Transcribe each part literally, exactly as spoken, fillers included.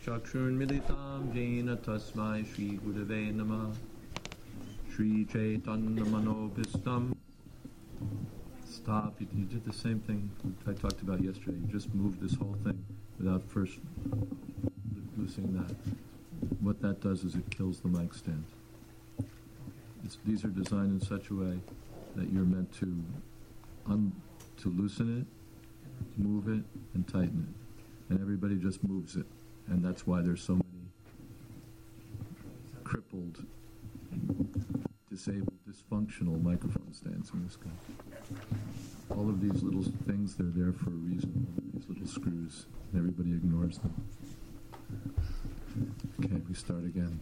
Chakshurmilitam Jena Tasmai Shri Gurave Namah Shri Chaitanya Manobhistam Stop. You, you did the same thing I talked about yesterday. You just moved this whole thing without first loosening that. What that does is it kills the mic stand. It's, these are designed in such a way that you're meant to un, to loosen it, move it, and tighten it. And everybody just moves it. And that's why there's so many crippled, disabled, dysfunctional microphone stands in this guy. All of these little things, they're there for a reason. These little screws. And everybody ignores them. Okay, we start again.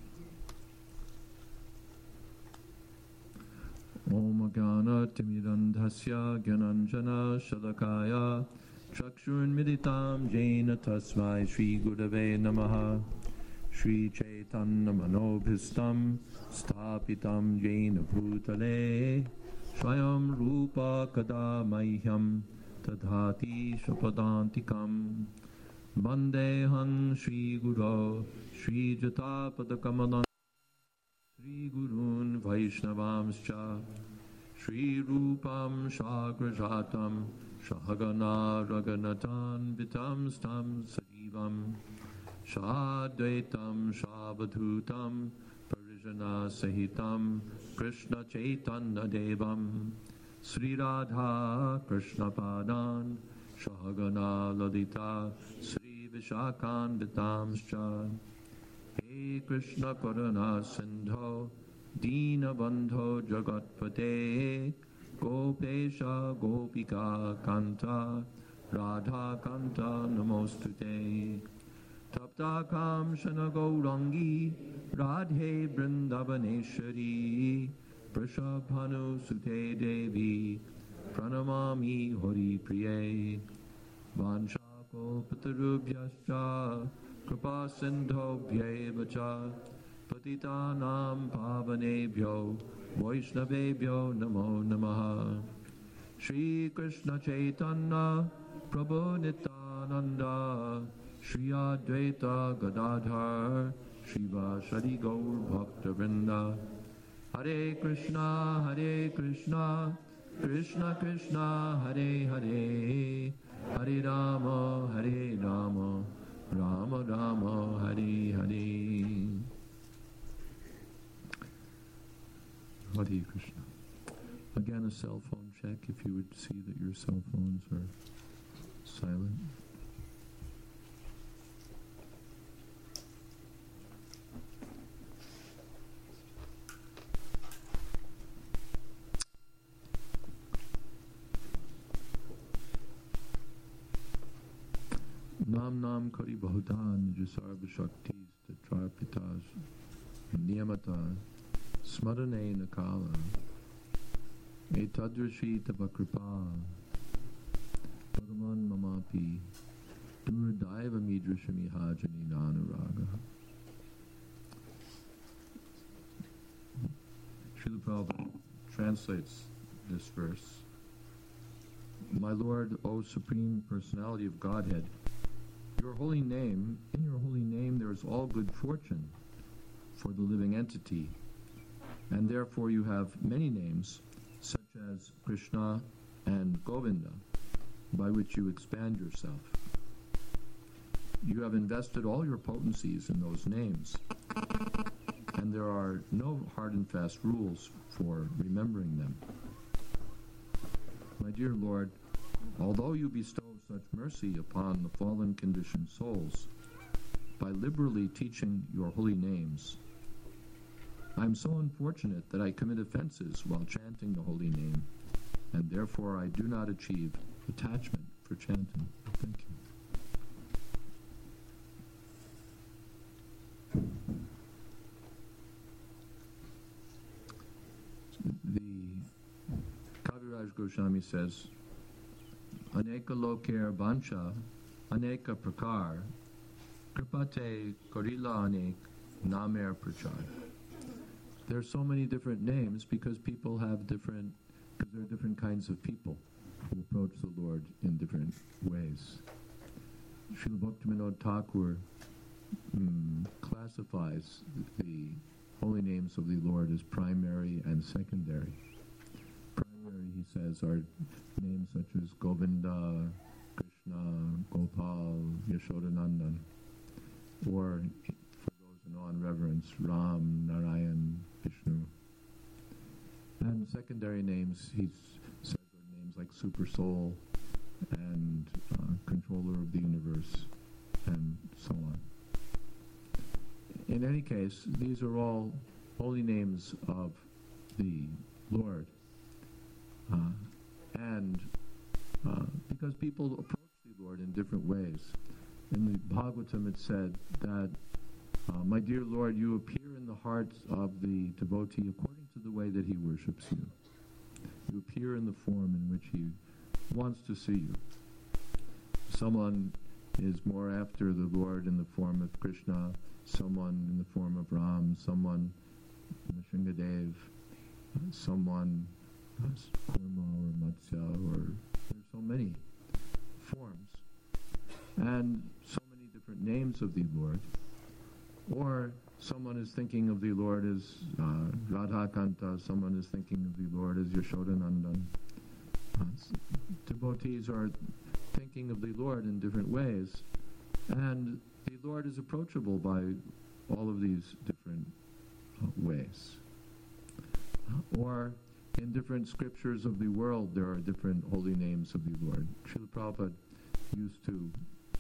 Om Gana Timidandhasya Gyananjana Shalakaya Chakshurmilitam Jena Tasmai Shri Gurave Namaha Shri Chaitanya Manobhistam Stapitam Jena Bhutale Swayam Rupa Kada Mahyam Tadhati Shapadantikam Vandeham Shri Guru Shri Jatapadakamadan Shri Gurun Vaishnavamscha Shri Rupam Shagrajatam Shahagana Raganatan Vitam Stam Sajivam Shadvaitam Shavadhutam Parijana Sahitam Krishna Chaitanya Devam Sri Radha Krishna Padan Shahagana Ladita Sri Vishakan Vitamscha He Krishna Karuna Sindho Dina Bandho Jagatpate Gopesha Gopika Kanta Radha Kanta Namostute Taptakam Shana Gaurangi Radhe Vrindavaneshwari Prashabhanu Sute Devi Pranamami Hori Priye Vanshako Patarubhyascha Kripa Sindho Bhyevacha Patitanam Pavanebhyo Vaishnavebhyo Namo Namaha Shri Krishna Chaitanya Prabhu Nityananda Shri Advaita Gadadhar Shiva Shri Gaur Bhakta Vrinda Hare Krishna Hare Krishna Krishna Krishna Hare Hare Hare Rama Hare Rama Rama Rama Hare Hare Hare Krishna. Again, a cell phone check, if you would see that your cell phones are silent. Nam Nam Kari Bahudan Jasarva Shaktis Tatra Pitas Niyamata Smarane Nakala Etadrashi Tabakripa Bhagavan Mamapi Duradaiva Midrashami Hajani Nanuraga. Srila Prabhupada translates this verse. My Lord, O Supreme Personality of Godhead, your holy name, in your holy name there is all good fortune for the living entity, and therefore you have many names, such as Krishna and Govinda, by which you expand yourself. You have invested all your potencies in those names, and there are no hard and fast rules for remembering them. My dear Lord, although you bestow such mercy upon the fallen conditioned souls by liberally teaching your holy names, I am so unfortunate that I commit offenses while chanting the holy name, and therefore I do not achieve attachment for chanting. Thank you. The Kaviraj Goswami says, Aneka loker bancha, aneka prakar, kripate korila anek, namer prachar. There are so many different names because people have different, because there are different kinds of people who approach the Lord in different ways. Srila Bhaktivinoda Thakur mm, classifies the holy names of the Lord as primary and secondary. Primary, he says, are names such as Govinda, Krishna, Gopal, Yashodanandan, or, for those in awe and reverence, Ram, Narayan, Vishnu. And secondary names, he says, are names like Super Soul and uh, Controller of the Universe, and so on. In any case, these are all holy names of the Lord. Uh, and uh, because people approach the Lord in different ways. In the Bhagavatam it said that, uh, my dear Lord, you appear in the hearts of the devotee according to the way that he worships you. You appear in the form in which he wants to see you. Someone is more after the Lord in the form of Krishna, someone in the form of Ram, someone Nrsimhadev, uh, someone uh, Kurma or Matsya, or there's so many forms, and so many different names of the Lord. Or someone is thinking of the Lord as uh, Radhakanta, someone is thinking of the Lord as Yashodanandan. Uh, devotees are thinking of the Lord in different ways, and the Lord is approachable by all of these different uh, ways. Uh, or in different scriptures of the world, there are different holy names of the Lord. Srila Prabhupada used to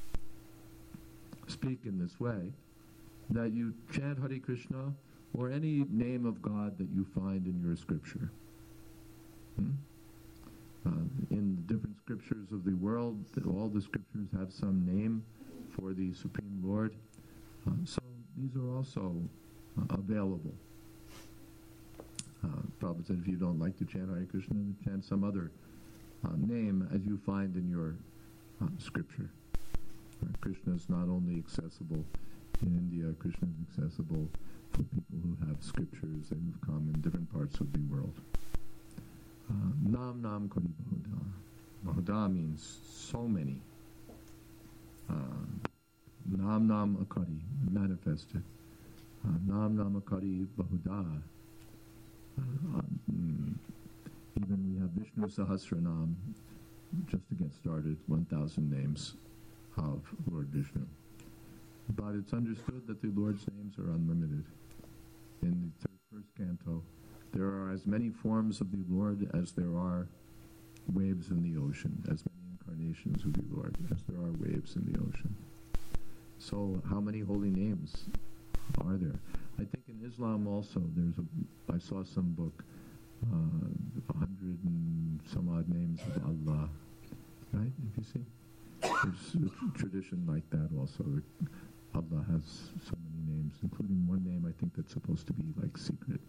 speak in this way, that you chant Hare Krishna or any name of God that you find in your scripture. Hmm? Uh, in different scriptures of the world, all the scriptures have some name for the Supreme Lord. Uh, so these are also uh, available. Uh, Prabhupada said if you don't like to chant Hare Krishna, then chant some other uh, name as you find in your uh, scripture. Uh, Krishna is not only accessible in India, Krishna is accessible for people who have scriptures and who've come in different parts of the world. Uh, Nam Nam Kari Bahuda. Bahuda means so many. Uh, Nam Nam Akari, manifested. Uh, Nam Nam Akari Bahuda. Uh, mm, even we have Vishnu Sahasranam, just to get started, one thousand names of Lord Vishnu. But it's understood that the Lord's names are unlimited. In the third, first canto, there are as many forms of the Lord as there are waves in the ocean, as many incarnations of the Lord as there are waves in the ocean. So how many holy names are there? I think in Islam also there's a, I saw some book, uh, a hundred and some odd names of Allah, right? If you see, there's a tradition like that also. Allah has so many names, including one name I think that's supposed to be like secret.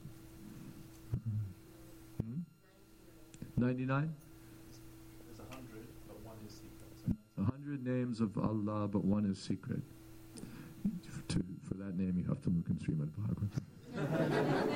Uh, hmm? ninety-nine? There's a hundred, but one is secret. A hundred names of Allah, but one is secret. To, for that name, you have to look in Srimad Bhagavatam.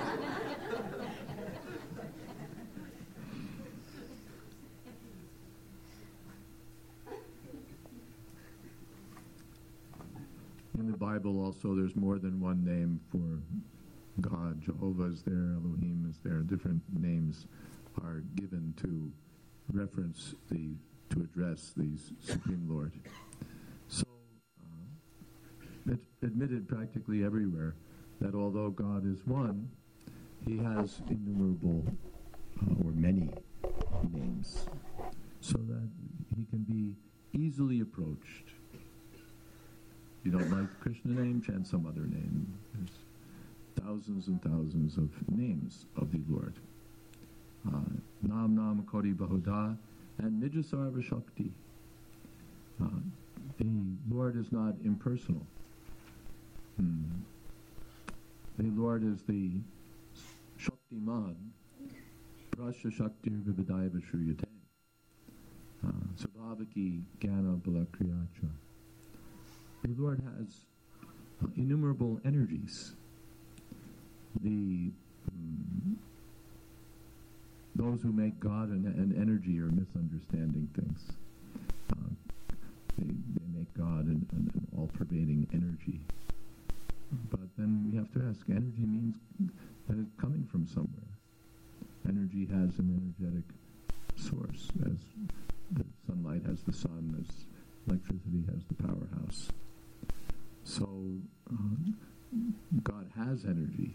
In the Bible also, there's more than one name for God. Jehovah is there, Elohim is there. Different names are given to reference the, to address the Supreme Lord. So, uh, it's admitted practically everywhere that although God is one, he has innumerable uh, or many names, so that he can be easily approached. You don't like the Krishna name, chant some other name. There's thousands and thousands of names of the Lord. Uh, Nam Nam Kori Bahuda and Nijasarva Shakti. Uh, the Lord is not impersonal. Hmm. The Lord is the Shaktiman, Prasya Shaktir Vividaya Vishruyate, Sabhavaki Jnana Balakriyacha. The Lord has uh, innumerable energies. The um, those who make God an, an energy are misunderstanding things. Uh, they, they make God and an, an all-pervading energy. But then we have to ask, energy means that it's coming from somewhere. Energy has an energetic source, as the sunlight has the sun, as electricity has the powerhouse. So uh, God has energy.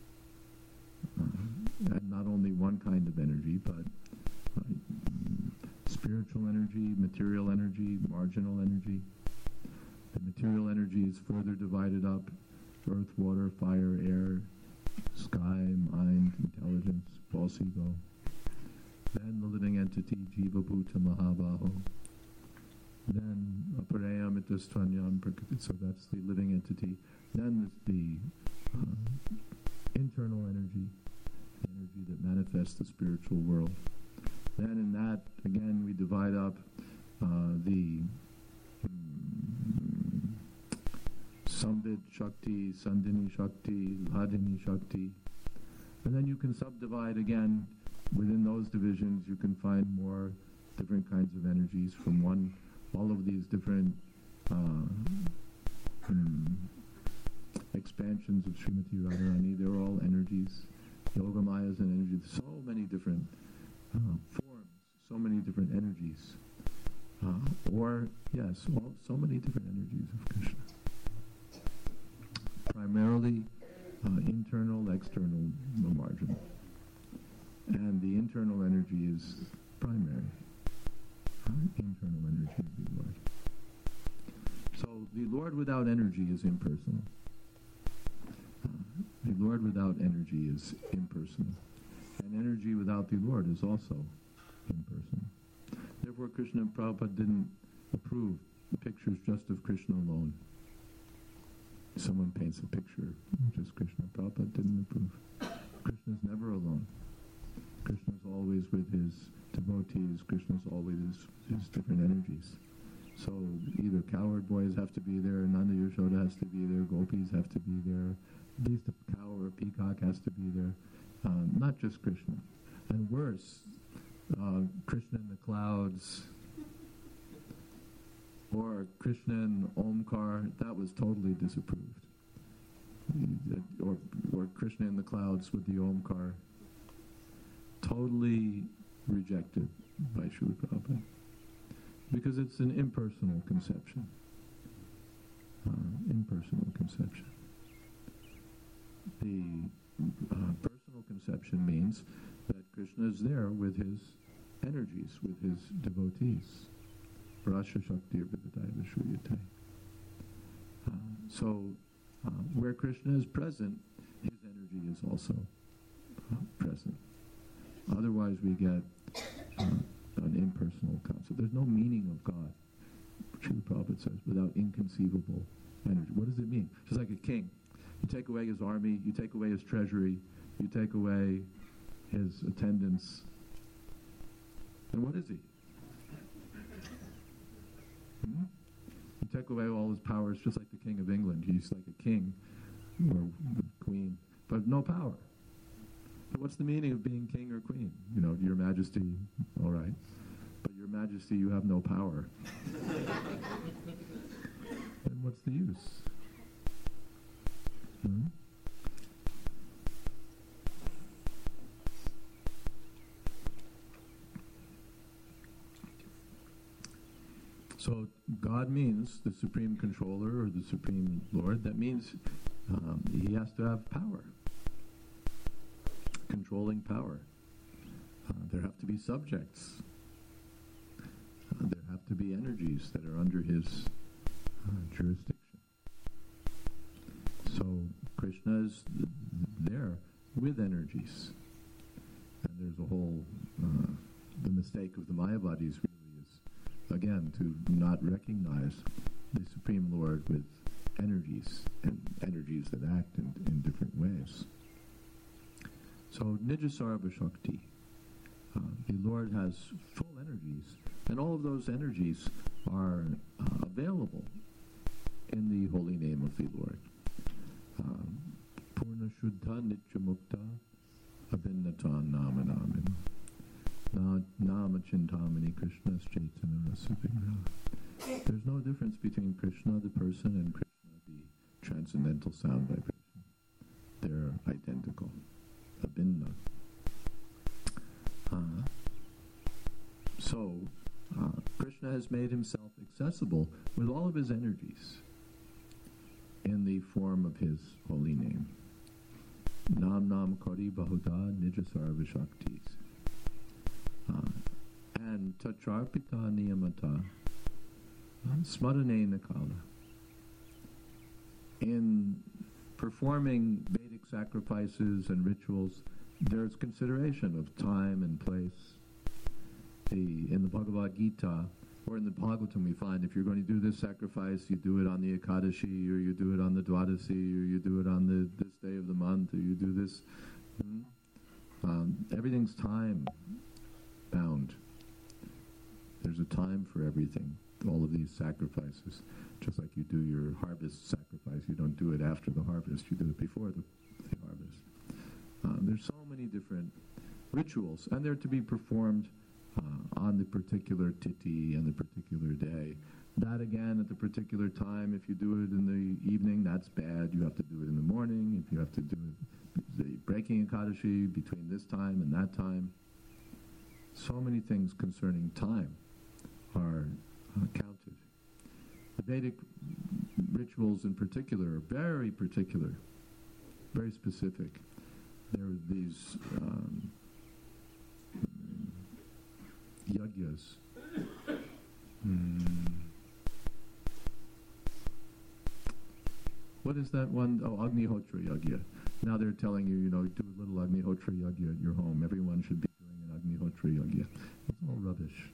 Uh, and not only one kind of energy, but uh, spiritual energy, material energy, marginal energy. The material energy is further divided up: earth, water, fire, air, sky, mind, intelligence, false ego. Then the living entity, Jiva Bhuta Mahabaho. Then Aparayam Itastvanyam Prakati, so that's the living entity. Then the uh, internal energy, the energy that manifests the spiritual world. Then in that, again, we divide up uh, the um, Samvid Shakti, Sandhini Shakti, Hladini Shakti. And then you can subdivide again. Within those divisions, you can find more different kinds of energies from one, all of these different uh, um, expansions of Srimati Radharani. They're all energies. Yogamaya is an energy. So many different uh, forms, so many different energies. Uh, or, yes, all, so many different energies of Krishna. Primarily uh, internal, external, no marginal. And the internal energy is primary. Uh, internal energy of the Lord. So the Lord without energy is impersonal. Uh, the Lord without energy is impersonal. And energy without the Lord is also impersonal. Therefore, Krishna Prabhupada didn't approve the pictures just of Krishna alone. Someone paints a picture, just Krishna. Prabhupada didn't approve. Krishna's never alone. Krishna's always with his devotees. Krishna's always his different energies. So either cowherd boys have to be there, Nanda Yashoda has to be there, gopis have to be there, at least a cow or a peacock has to be there. Um, not just Krishna. And worse, uh, Krishna in the clouds, or Krishna in Omkar, that was totally disapproved. Or, or Krishna in the clouds with the Omkar, totally rejected by Srila Prabhupada. Because it's an impersonal conception. Uh, impersonal conception. The uh, personal conception means that Krishna is there with his energies, with his devotees. Rasha Shakti Vividaya Vishruyate. Uh So, uh, where Krishna is present, his energy is also uh, present. Otherwise, we get uh, an impersonal concept. There's no meaning of God, Srila Prabhupada says, without inconceivable energy. What does it mean? Just like a king. You take away his army, you take away his treasury, you take away his attendants. And what is he? Hmm? You take away all his powers, just like the King of England. He's like a king or queen, but no power. But what's the meaning of being king or queen? You know, Your Majesty, all right. But Your Majesty, you have no power. Then what's the use? Hmm? So God means the Supreme Controller or the Supreme Lord. That means um, he has to have power. Controlling power. Uh, there have to be subjects. Uh, there have to be energies that are under his uh, jurisdiction. So Krishna is th- there with energies. And there's a whole, uh, the mistake of the Mayavadis really is, again, to not recognize the Supreme Lord with energies, and energies that act in, in different ways. So Nijasarva Shakti, uh, the Lord has full energies, and all of those energies are uh, available in the holy name of the Lord. Purna Shuddha Nitya Mukta Abhinnatan Nama Namin Na Nama Chintamani Krishna's Chaitanya Rasa Vigraha. There's no difference between Krishna, the person, and Krishna, the transcendental sound vibration. They're identical. Abhinna. Uh, so, uh, Krishna has made himself accessible with all of his energies in the form of his holy name. Nam Nam Kari Bahuda Nija Sarva Shaktis. Uh, and Tacharpita Niyamata Smarane Nakala. In performing Vedic sacrifices and rituals, there's consideration of time and place. The, in the Bhagavad Gita, or in the Bhagavatam, we find if you're going to do this sacrifice, you do it on the Ekadashi, or you do it on the Dwadasi, or you do it on the this day of the month, or you do this. Hmm? Um, everything's time bound. There's a time for everything, all of these sacrifices. Just like you do your harvest sacrifice, you don't do it after the harvest, you do it before the, the harvest. Um, there's so many different rituals, and they're to be performed uh, on the particular tithi and the particular day. That again, at the particular time, if you do it in the evening, that's bad. You have to do it in the morning. If you have to do it, the breaking Ekadashi between this time and that time. So many things concerning time are uh, counted. The Vedic rituals in particular are very particular, very specific. There are these um, yagyas. Mm. What is that one? Oh, Agnihotra Yagya. Now they're telling you, you know, do a little Agnihotra Yagya at your home. Everyone should be doing an Agnihotra Yagya. It's all rubbish.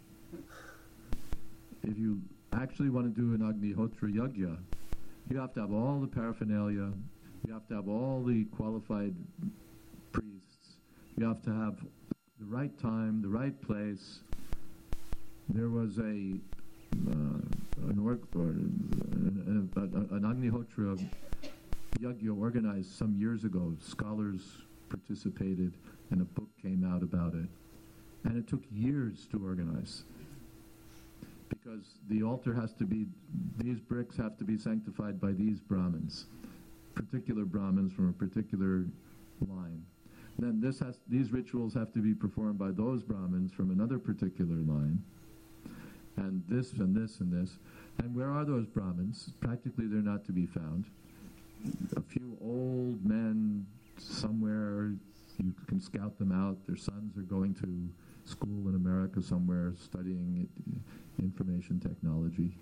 If you actually want to do an Agnihotra Yagya, you have to have all the paraphernalia, you have to have all the qualified priests, you have to have the right time, the right place. There was a uh, an, org, or an, an, an Agnihotra Yagya organized some years ago. Scholars participated, and a book came out about it. And it took years to organize. Because the altar has to be, these bricks have to be sanctified by these Brahmins, particular Brahmins from a particular line. Then this has, these rituals have to be performed by those Brahmins from another particular line, and this and this and this. And where are those Brahmins? Practically they're not to be found. A few old men somewhere, you can scout them out. Their sons are going to school in America somewhere studying information technology.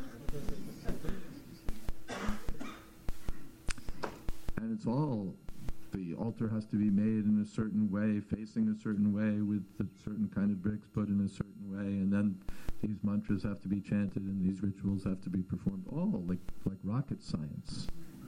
And it's all, the altar has to be made in a certain way, facing a certain way, with a certain kind of bricks put in a certain way, and then these mantras have to be chanted and these rituals have to be performed, all like, like rocket science.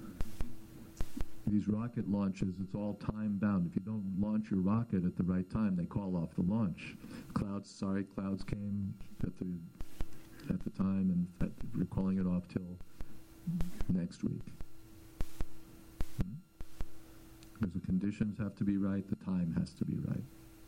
These rocket launches, it's all time-bound. If you don't launch your rocket at the right time, they call off the launch. Clouds, sorry, clouds came at the at the time, and that, we're calling it off till next week. Hmm? Because the conditions have to be right, the time has to be right.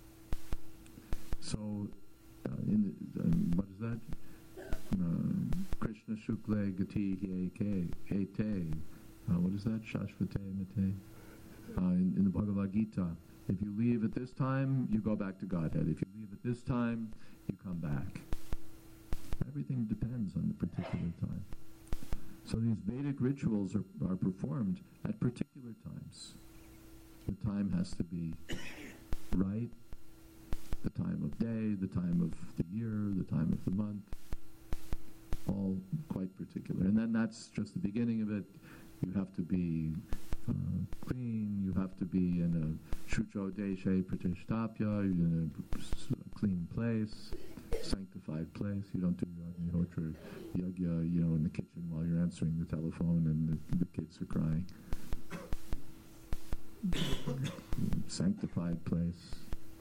So, uh, in the, um, what is that? Uh, Krishna Shukla Gati Hyeke Ete. Uh, what is that? Shashvate Mate. Uh, in, in the Bhagavad Gita, if you leave at this time, you go back to Godhead. If you leave at this time, you come back. Everything depends on the particular time. So these Vedic rituals are, are performed at particular times. The time has to be right, the time of day, the time of the year, the time of the month, all quite particular. And then that's just the beginning of it. You have to be uh, clean, you have to be in a Shucho Deshe Pratishtapya, in a clean place, sanctified place. You don't do your Agnihotra Yagya, you know, in the kitchen while you're answering the telephone and the, the kids are crying. Sanctified place.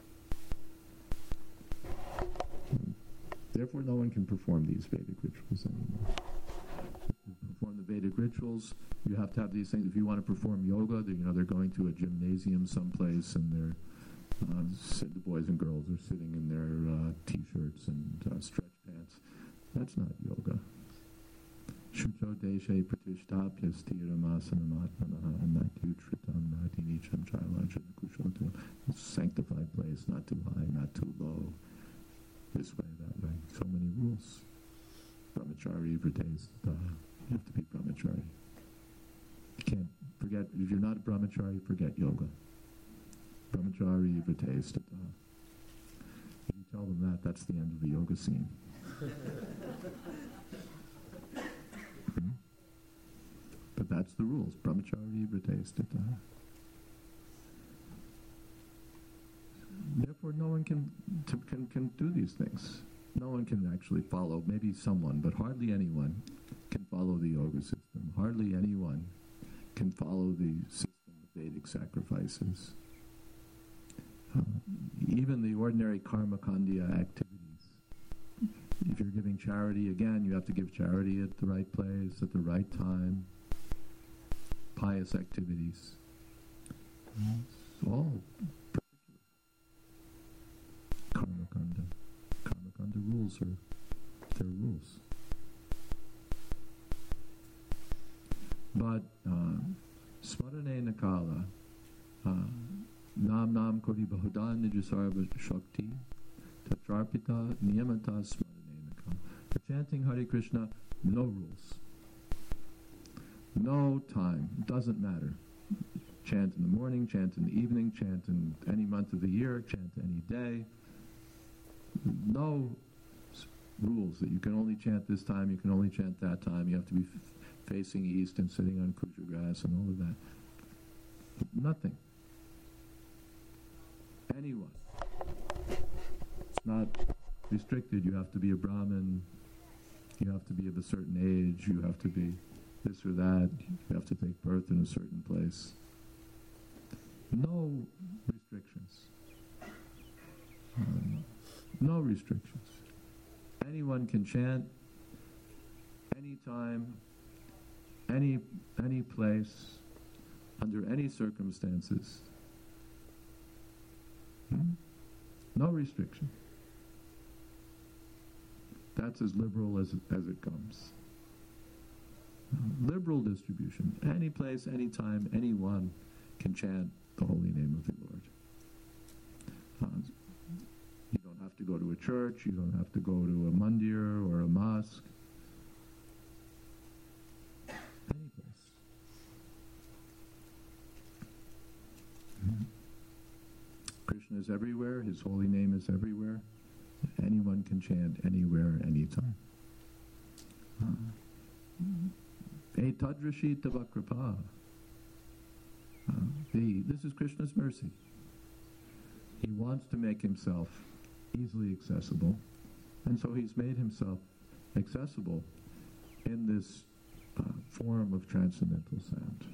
Therefore, no one can perform these Vedic rituals anymore. To perform the Vedic rituals, you have to have these things. If you want to perform yoga, they, you know, they're going to a gymnasium someplace, and they're uh, the boys and girls are sitting in their uh, t-shirts and uh, stretch pants. That's not yoga. Shucho deshe pratishtapya stiramasanamatmanaha natyutritam natinicham chailanchana kushotam. Sanctified place, not too high, not too low. This way, that way. So many rules. Brahmachari vrtes. You have to be brahmachari. You can't forget, if you're not a brahmachari, forget yoga. Brahmachari vrtes. If you tell them that, that's the end of the yoga scene. hmm? But that's the rules. Brahmachari vrtes. Therefore, no one can, to, can can do these things. No one can actually follow. Maybe someone, but hardly anyone can follow the yoga system. Hardly anyone can follow the system of Vedic sacrifices. Uh, even the ordinary karma kandya activities. If you're giving charity, again, you have to give charity at the right place, at the right time. Pious activities. It's all karma kanda. Karma kanda rules are their rules. But smarane nakala nam nam kori bahudan nijasarva shakti tatrarpita niyamata smarane nakala. For chanting Hare Krishna, no rules. No time. Doesn't matter. Chant in the morning, chant in the evening, chant in any month of the year, chant any day. No rules that you can only chant this time, you can only chant that time, you have to be f- facing east and sitting on kuja grass and all of that. Nothing. Anyone. It's not restricted. You have to be a Brahmin, you have to be of a certain age, you have to be this or that, you have to take birth in a certain place. No restrictions. Um, no restrictions. Anyone can chant, anytime, any any place, under any circumstances. Hmm? No restriction. That's as liberal as it, as it comes. Uh, liberal distribution. Any place, any time, anyone can chant the holy name of the Lord. Uh, you don't have to go to a church, you don't have to go to a mandir or a mosque. Any place. Mm-hmm. Krishna is everywhere, his holy name is everywhere. Anyone can chant anywhere, anytime. Etadrashi tavakrapa. The This is Krishna's mercy. He wants to make himself easily accessible, and so he's made himself accessible in this uh, form of transcendental sound.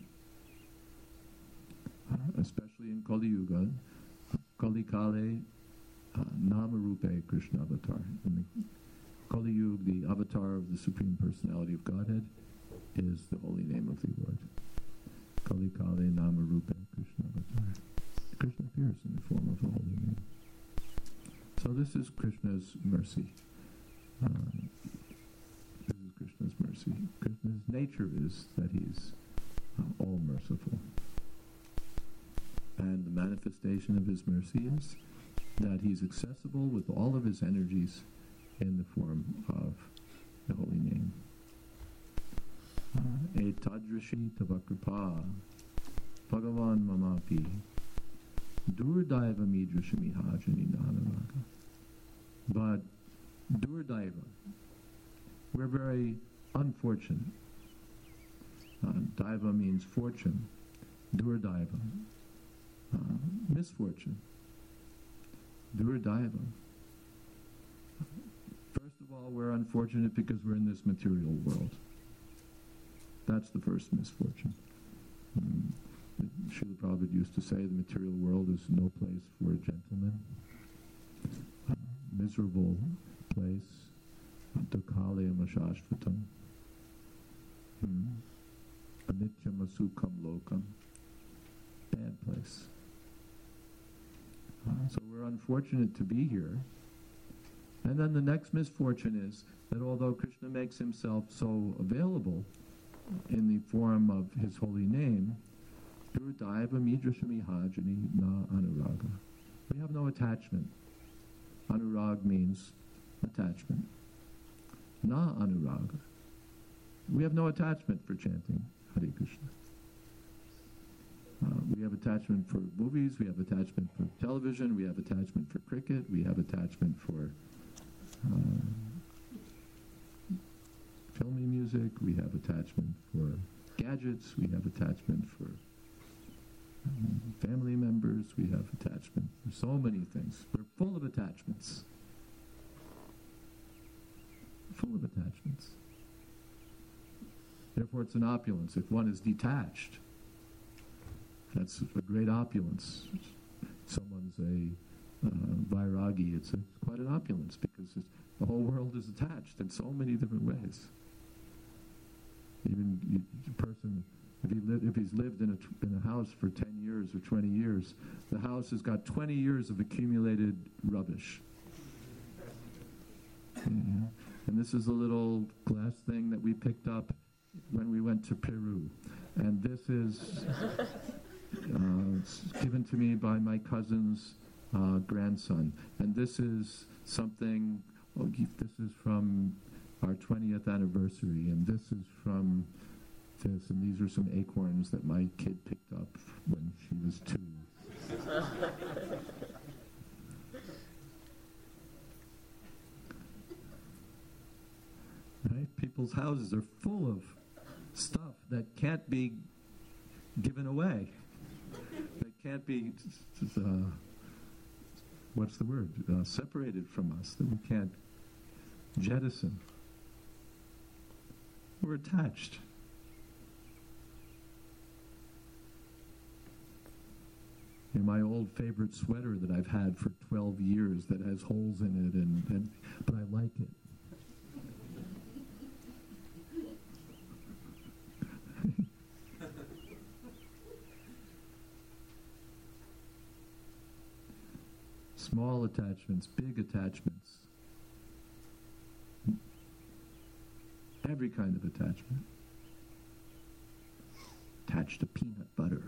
Uh, especially in Kali Yuga, Kali Kale, uh, Nama Rupe Krishna Avatar. In the Kali Yuga, the avatar of the Supreme Personality of Godhead is the holy name of the Lord. Kali Kale Nama Rupe Krishna Avatar. Krishna appears in the form of a holy name. So this is Krishna's mercy. Uh, this is Krishna's mercy. Krishna's nature is that he's uh, all merciful. And the manifestation of his mercy is that he's accessible with all of his energies in the form of the holy name. Etadrashi tavakrapa Bhagavan mamapi Durdaiva midrashamiha janinanavaga. But Durdaiva, we're very unfortunate. Uh, Daiva means fortune. Durdaiva, uh, misfortune. Durdaiva. First of all, we're unfortunate because we're in this material world. That's the first misfortune. Um, Srila Prabhupada used to say the material world is no place for a gentleman. Uh, miserable place. Dukkhalaya mashashvatam. Anityam asukam lokam. Bad place. Uh, so we're unfortunate to be here. And then the next misfortune is that although Krishna makes himself so available in the form of his holy name, Durudaiva midrashamihajani na anuraga. We have no attachment. Anurag means attachment. Na anuraga. We have no attachment for chanting Hare Krishna. Uh, we have attachment for movies, we have attachment for television, we have attachment for cricket, we have attachment for uh, filmy music, we have attachment for gadgets, we have attachment for um, family members, we have attachment for so many things. We're full of attachments. Full of attachments. Therefore it's an opulence. If one is detached, that's a great opulence. Someone's a uh, vairagi, it's, a, it's quite an opulence because it's, the whole world is attached in so many different ways. Even you, a person, if, he li- if he's lived in a, in a house for ten years or twenty years, the house has got twenty years of accumulated rubbish. Yeah. And this is a little glass thing that we picked up when we went to Peru. And this is uh, given to me by my cousin's uh, grandson. And this is something, oh, this is from our twentieth anniversary, and this is from this, and these are some acorns that my kid picked up when she was two. Right? People's houses are full of stuff that can't be given away. That can't be, uh, what's the word, uh, separated from us, that we can't jettison. We're attached. You know, my old favorite sweater that I've had for twelve years that has holes in it, and, and but I like it. Small attachments, big attachments, every kind of attachment. Attached to peanut butter.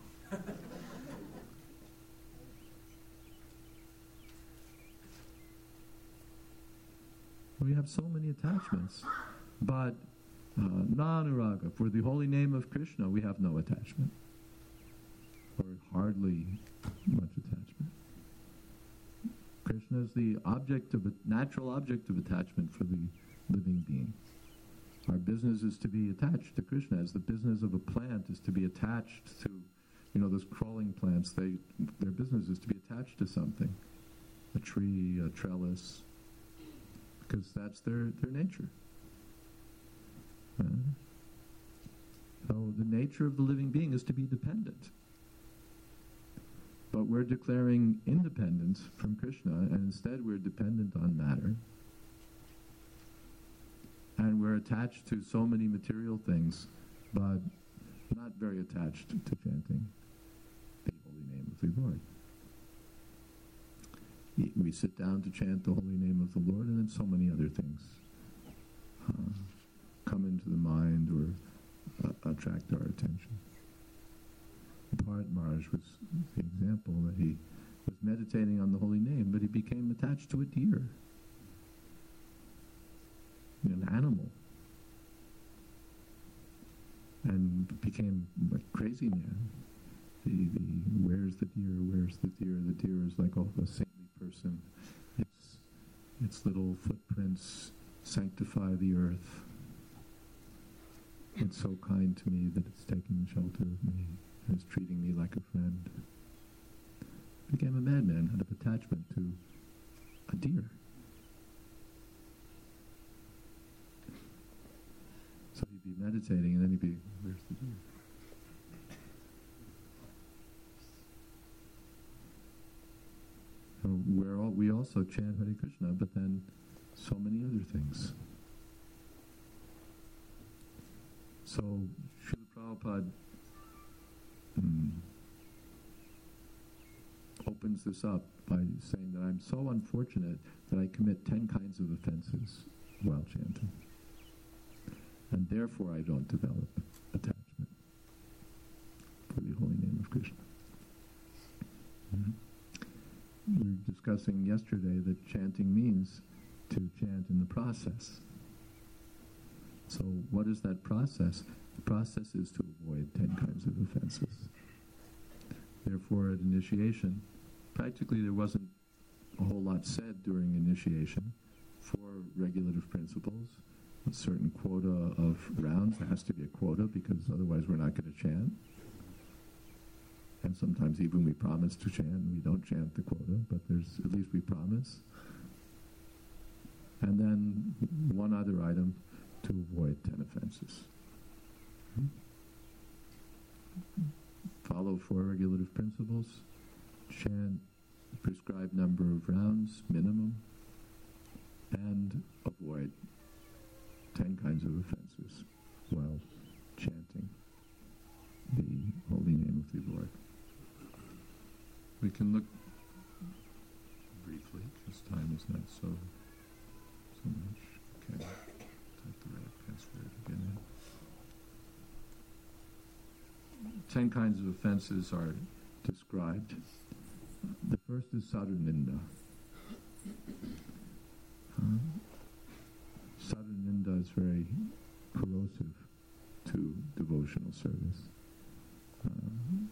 We have so many attachments, but uh, na-anuraga, for the holy name of Krishna, we have no attachment, or hardly much attachment. Krishna is the object of a natural object of attachment for the living being. Our business is to be attached to Krishna, as the business of a plant is to be attached to, you know, those crawling plants. They, their business is to be attached to something, a tree, a trellis, because that's their, their nature. Uh, so the nature of the living being is to be dependent. But we're declaring independence from Krishna, and instead we're dependent on matter. And we're attached to so many material things, but not very attached to chanting the holy name of the Lord. We sit down to chant the holy name of the Lord, and then so many other things uh, come into the mind or uh, attract our attention. Bharat Maharaj was the example that he was meditating on the holy name, but he became attached to a deer, an animal, and became a crazy man. He, he where's the deer? Where's the deer? The deer is like oh, a saintly person. Its its little footprints sanctify the earth. It's so kind to me that it's taking shelter of me. Is treating me like a friend. Became a madman out of attachment to a deer. So he'd be meditating and then he'd be, where's the deer? So we're all, we also chant Hare Krishna, but then so many other things. So Srila Prabhupada Hmm. opens this up by saying that I'm so unfortunate that I commit ten kinds of offenses while chanting. And therefore I don't develop attachment for the holy name of Krishna. Mm-hmm. We were discussing yesterday that chanting means to chant in the process. So what is that process? The process is to avoid ten kinds of offenses. Therefore, at initiation, practically there wasn't a whole lot said during initiation for regulative principles. A certain quota of rounds, there has to be a quota because otherwise we're not going to chant. And sometimes even we promise to chant and we don't chant the quota, but there's at least we promise. And then one other item to avoid ten offenses. Hmm? Follow four regulative principles, chant the prescribed number of rounds, minimum, and avoid ten kinds of offenses while chanting the holy name of the Lord. We can look briefly, because time is not so so much. Okay, type the right password again. Ten kinds of offenses are described. The first is sadhuninda. Uh, sadhuninda is very corrosive to devotional service. Uh,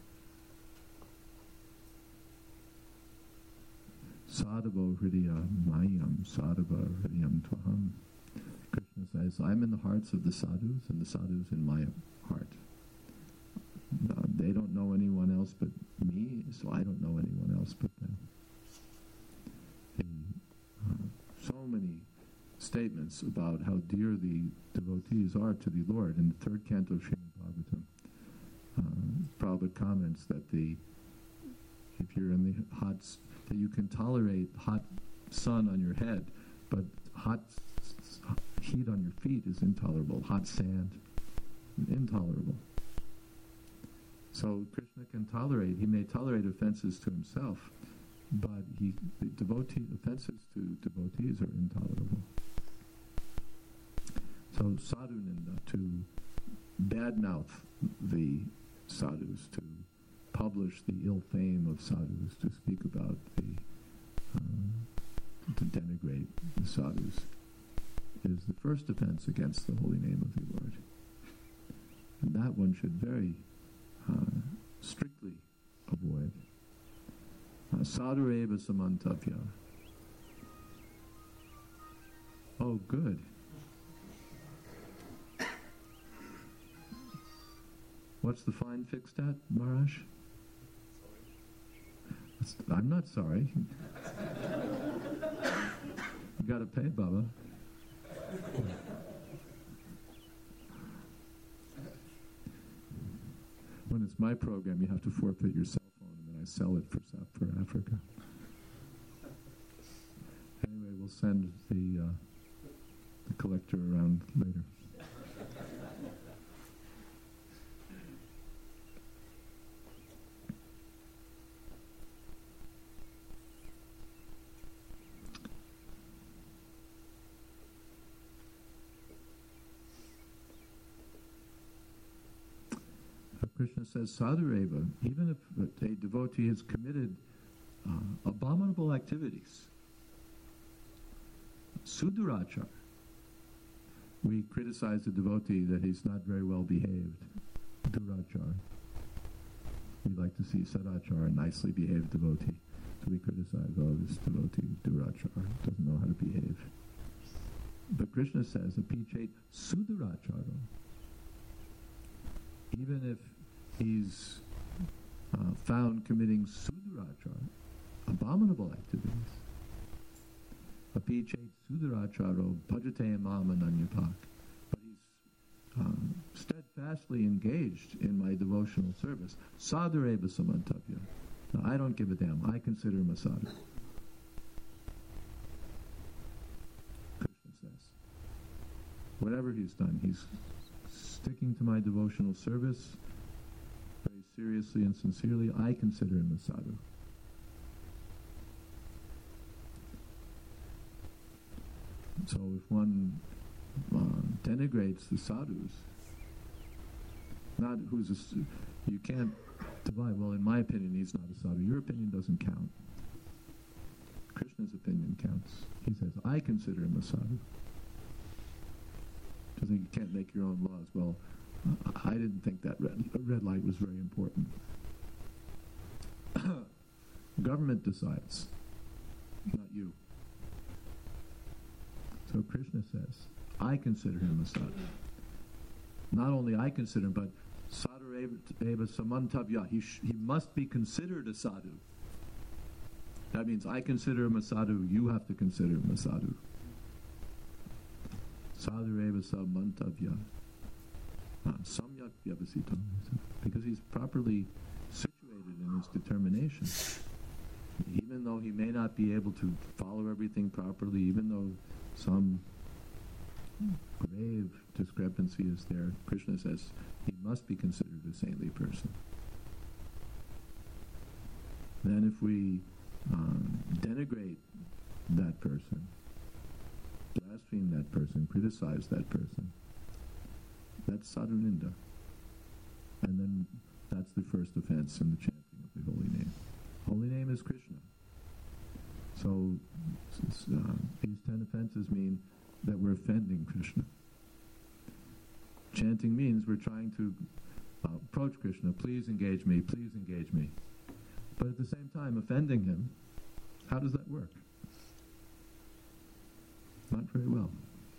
Sadhava hridaya mayam, sadhava hridayam tvaham. Krishna says, I'm in the hearts of the sadhus, and the sadhus in my heart. Uh, they don't know anyone else but me, so I don't know anyone else but them. The, uh, so many statements about how dear the devotees are to the Lord. In the third canto of Srimad Bhagavatam, uh, Prabhupada comments that the if you're in the hot, that you can tolerate hot sun on your head, but hot heat on your feet is intolerable. Hot sand, intolerable. So Krishna can tolerate, he may tolerate offenses to himself, but he, the devotee, offenses to devotees are intolerable. So sadhuninda, to badmouth the sadhus, to publish the ill fame of sadhus, to speak about the, uh, to denigrate the sadhus, is the first offense against the holy name of the Lord. And that one should very uh, strictly avoid. Uh, Sadhureva samantapya. Oh, good. What's the fine fixed at, Maharaj? I'm not sorry. You got to pay, Baba. When it's my program, you have to forfeit your cell phone, and then I sell it for for Africa. Anyway, we'll send the uh, the collector around later. Krishna says, Sadhureva, even if a devotee has committed uh, abominable activities, Sudurachar, we criticize the devotee that he's not very well behaved, Durachar. We like to see Sadachar, a nicely behaved devotee. So we criticize, oh, this devotee, Durachar, doesn't know how to behave. But Krishna says, Apichet Suduracharo, even if he's uh, found committing sudurachara, abominable activities. Apichet suduracharo bhajate mama nanyapak. But he's um, steadfastly engaged in my devotional service. Sadhureva samantapya. Now, I don't give a damn. I consider him a sadhu. Krishna says. Whatever he's done, he's sticking to my devotional service very seriously and sincerely. I consider him a sadhu. So if one uh, denigrates the sadhus, not who's a, you can't divide, well, in my opinion, he's not a sadhu. Your opinion doesn't count. Krishna's opinion counts. He says, I consider him a sadhu. Doesn't you can't make your own laws. Well, I didn't think that red, red light was very important. The government decides, not you. So Krishna says, I consider him a sadhu. Not only I consider him, but sadhu eva samantavya. He, sh- he must be considered a sadhu. That means I consider him a sadhu, you have to consider him a sadhu. Sadhu eva samantavya. Samyak vyavasitam. Because he's properly situated in his determination. Even though he may not be able to follow everything properly, even though some grave discrepancy is there, Krishna says he must be considered a saintly person. Then if we um, denigrate that person, blaspheme that person, criticize that person, that's sadhu ninda. And then that's the first offense in the chanting of the holy name. Holy name is Krishna. So uh, these ten offenses mean that we're offending Krishna. Chanting means we're trying to uh, approach Krishna, please engage me, please engage me. But at the same time, offending him, how does that work? Not very well.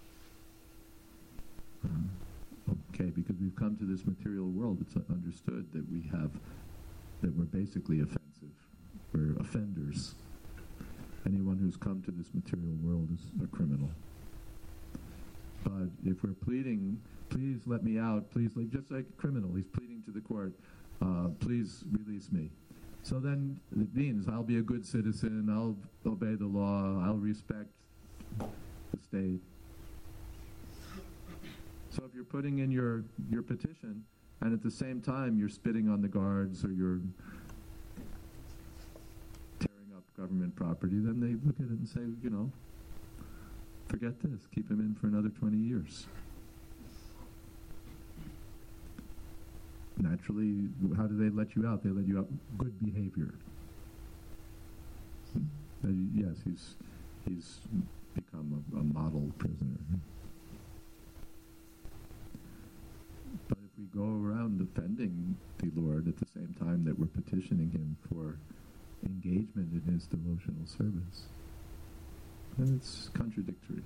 Uh, okay, because we've come to this material world, it's understood that we have, that we're basically offensive. We're offenders. Anyone who's come to this material world is a criminal. But if we're pleading, please let me out, please, like, just like a criminal, he's pleading to the court, uh, please release me. So then it means I'll be a good citizen, I'll obey the law, I'll respect the state. So if you're putting in your, your petition, and at the same time you're spitting on the guards, or you're tearing up government property, then they look at it and say, you know, forget this, keep him in for another twenty years. Naturally, how do they let you out? They let you out good behavior. Uh, yes, he's he's become a, a model prisoner. But if we go around offending the Lord at the same time that we're petitioning him for engagement in his devotional service, then it's contradictory.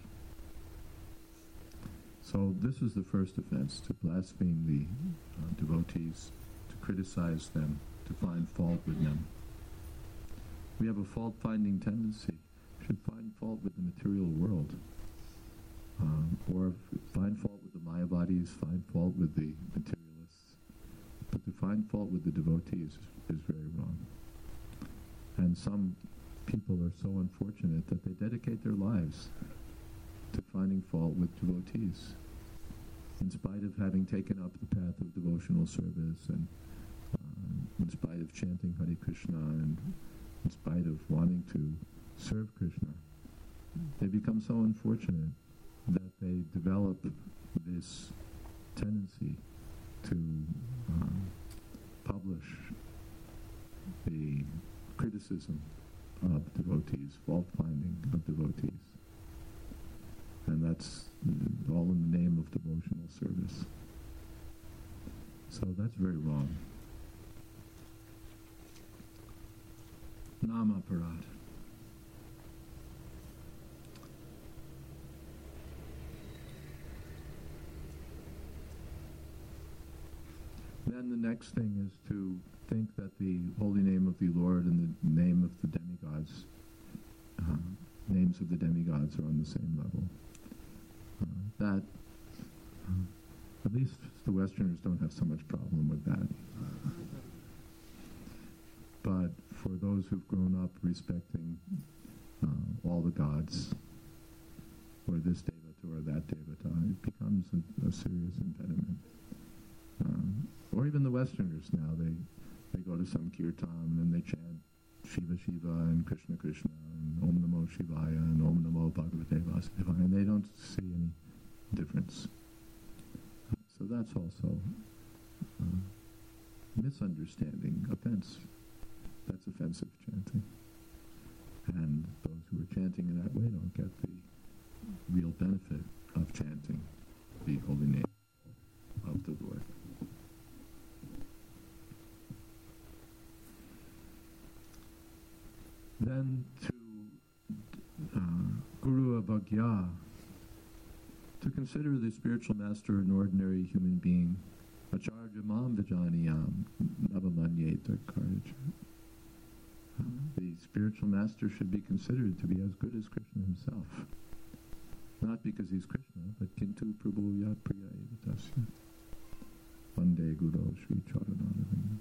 So this is the first offense, to blaspheme the uh, devotees, to criticize them, to find fault with them. We have a fault-finding tendency. We should find fault with the material world, um, or find fault with the Mayavadis, find fault with the materialists. But to find fault with the devotees is very wrong. And some people are so unfortunate that they dedicate their lives to finding fault with devotees, in spite of having taken up the path of devotional service, and um, in spite of chanting Hare Krishna, and in spite of wanting to serve Krishna. They become so unfortunate that they develop this tendency to um, publish the criticism of devotees, fault-finding of devotees. And that's all in the name of devotional service. So that's very wrong. Nama Parad. Then the next thing is to think that the holy name of the Lord and the name of the demigods, uh, names of the demigods are on the same level. Uh, that, uh, at least the Westerners don't have so much problem with that. But for those who've grown up respecting uh, all the gods, or this devata or that devata, it becomes a, a serious impediment. Um, or even the Westerners now, they they go to some kirtan and they chant Shiva Shiva and Krishna Krishna and Om Namo Namo Shivaya and Om Namo Bhagavate Vasudevaya, and they don't see any difference. So that's also uh, misunderstanding, offense. That's offensive chanting. And those who are chanting in that way don't get the real benefit of chanting the holy name of the Lord. Then to uh, Guru Avagya, to consider the spiritual master an ordinary human being, Acharya Mam Vijaniyam Navamanyeta Karja. The spiritual master should be considered to be as good as Krishna himself. Not because he's Krishna, but Kintu Prabhu Priya Evatasya. Vande Guru Sri Charanaravinda.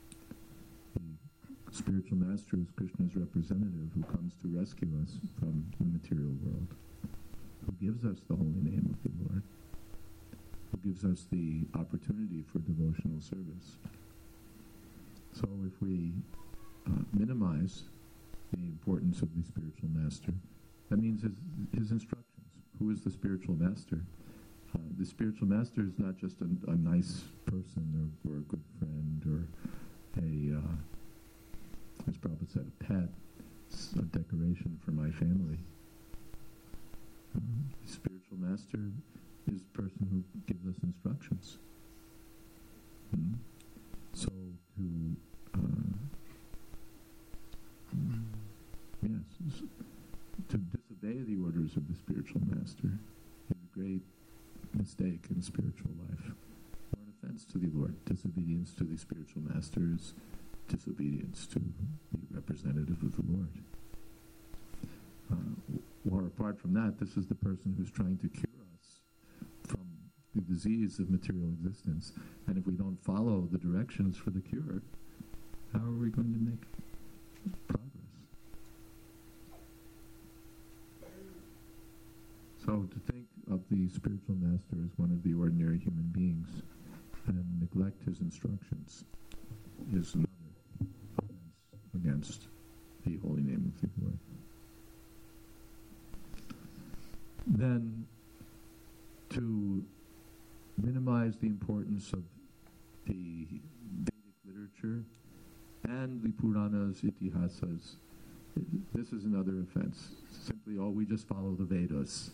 The spiritual master is Krishna's representative who comes to rescue us from the material world, who gives us the holy name of the Lord, who gives us the opportunity for devotional service. So if we uh, minimize the importance of the spiritual master, that means his, his instructions. Who is the spiritual master? Uh, the spiritual master is not just a, a nice person or, or a good friend or a, uh, as Prabhupada said, a pet, a decoration for my family. Uh, the spiritual master is the person who gives us instructions. Hmm? So to, uh, yes, to disobey the orders of the spiritual master is a great mistake in spiritual life, or an offense to the Lord. Disobedience to the spiritual master is disobedience to the representative of the Lord. Uh, or apart from that, this is the person who's trying to cure us from the disease of material existence. And if we don't follow the directions for the cure, how are we going to make progress? So to think of the spiritual master as one of the ordinary human beings and neglect his instructions is another offense against the holy name of the Lord. Then to minimize the importance of the Vedic literature and the Puranas, Itihasas, this is another offense. Simply, oh, we just follow the Vedas.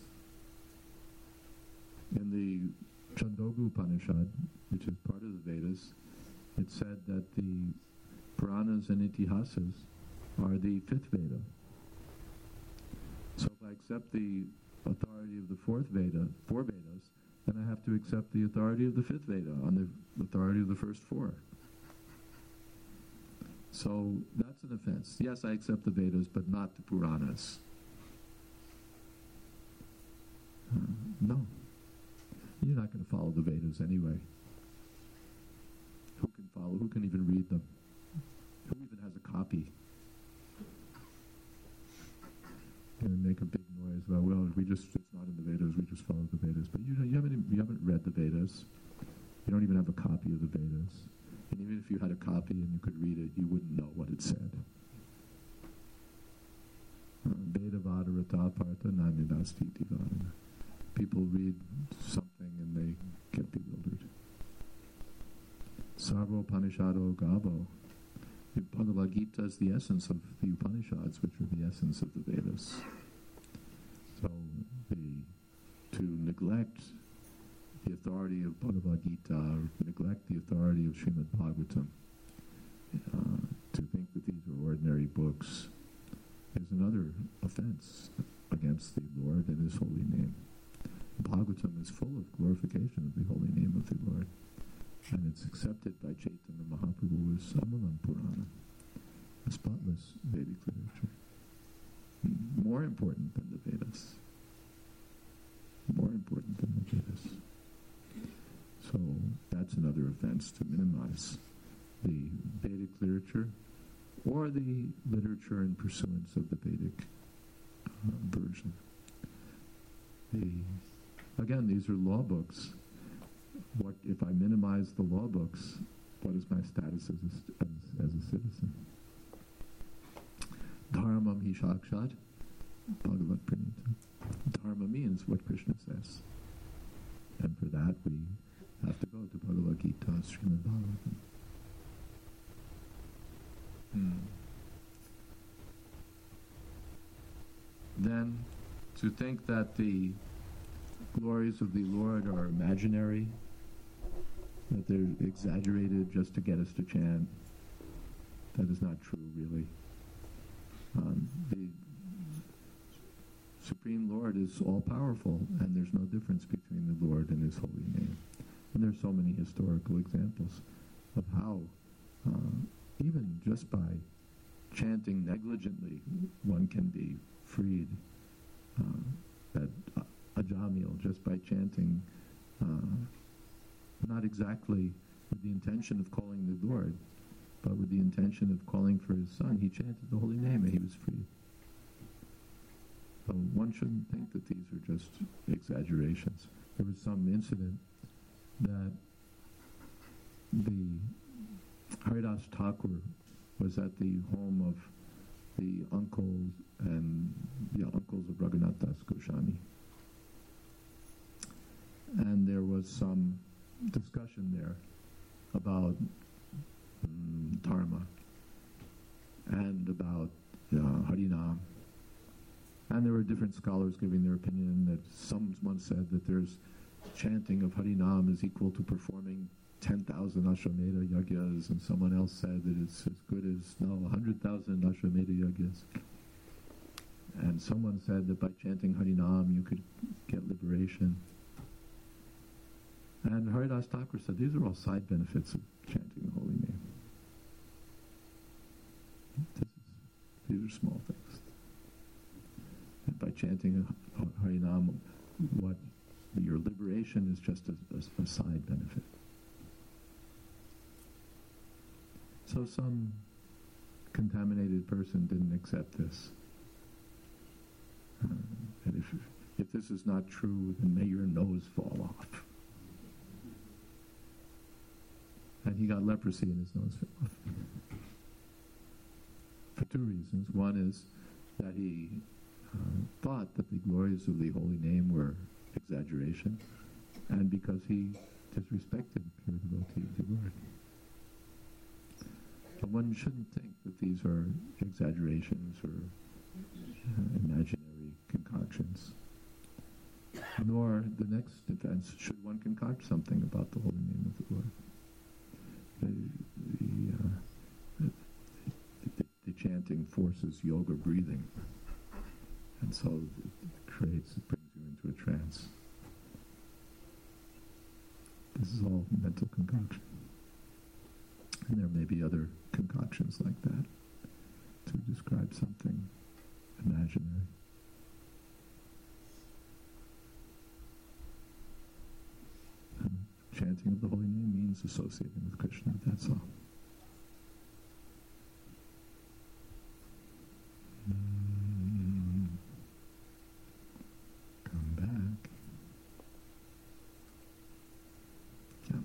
In the Chandogya Upanishad, which is part of the Vedas, it said that the Puranas and Itihasas are the fifth Veda. So if I accept the authority of the fourth Veda, four Vedas, then I have to accept the authority of the fifth Veda on the authority of the first four. So that's an offense. Yes, I accept the Vedas, but not the Puranas. Uh, no. You're not going to follow the Vedas anyway. Who can follow? Who can even read them? Who even has a copy? And make a big noise about, well, we just, it's not in the Vedas, we just follow the Vedas. But you know, you haven't, you haven't read the Vedas. You don't even have a copy of the Vedas. And even if you had a copy and you could read it, you wouldn't know what it said. Veda Vadarata Partha Namidasti Divana. People read something and they get bewildered. Sarva Upanishado Gavo. The Bhagavad Gita is the essence of the Upanishads, which are the essence of the Vedas. So the, to neglect the authority of Bhagavad Gita, or neglect the authority of Srimad Bhagavatam, uh, to think that these are ordinary books, is another offense against the Lord and His holy name. Bhagavatam is full of glorification of the holy name of the Lord, and it's accepted by Chaitanya Mahaprabhu as Amalam Purana, a spotless Vedic literature. More important than the Vedas. More important than the Vedas. So that's another offense, to minimize the Vedic literature or the literature in pursuance of the Vedic uh, version. The, again, these are law books. What if I minimize the law books? What is my status as a, as, as a citizen? Dharmam hi shakshat Bhagavad Pranita. Dharma means what Krishna says. And for that we have to go to Bhagavad Gita, Srimad Bhagavatam. Hmm. Then, to think that the glories of the Lord are imaginary, that they're exaggerated just to get us to chant, that is not true, really. Um, the Supreme Lord is all-powerful, and there's no difference between the Lord and His holy name. And there's so many historical examples of how, uh, even just by chanting negligently, one can be freed. Uh, that uh, Ajamil, just by chanting, uh, not exactly with the intention of calling the Lord, but with the intention of calling for his son, he chanted the holy name and he was freed. So one shouldn't think that these are just exaggerations. There was some incident that the Haridas Thakur was at the home of the uncles and the uncles of Raghunath Das Goswami. And there was some discussion there about um, dharma and about uh, Harinam. And there were different scholars giving their opinion that someone said that there's chanting of Harinam is equal to performing ten thousand Ashwamedha yagyas, and someone else said that it's as good as, no, one hundred thousand Ashwamedha yagyas. And someone said that by chanting Harinam you could get liberation. And Haridas Thakur said these are all side benefits of chanting the holy name. This is, these are small things. And by chanting Harinam, what your liberation is just a, a, a side benefit. So some contaminated person didn't accept this. Uh, and if, if this is not true, then may your nose fall off. And he got leprosy and his nose fell off. For two reasons. One is that he uh, thought that the glories of the holy name were exaggeration, and because he disrespected pure devotee of the Lord. But one shouldn't think that these are exaggerations or uh, imaginary concoctions. Nor, the next defense, should one concoct something about the holy name of the Lord. The, the, uh, the, the chanting forces yoga breathing, and so it creates, it brings you into a trance. This is all mental concoction. And there may be other concoctions like that to describe something imaginary. And chanting of the holy name means associating with Krishna, that's all. Mm. Come back. Yeah.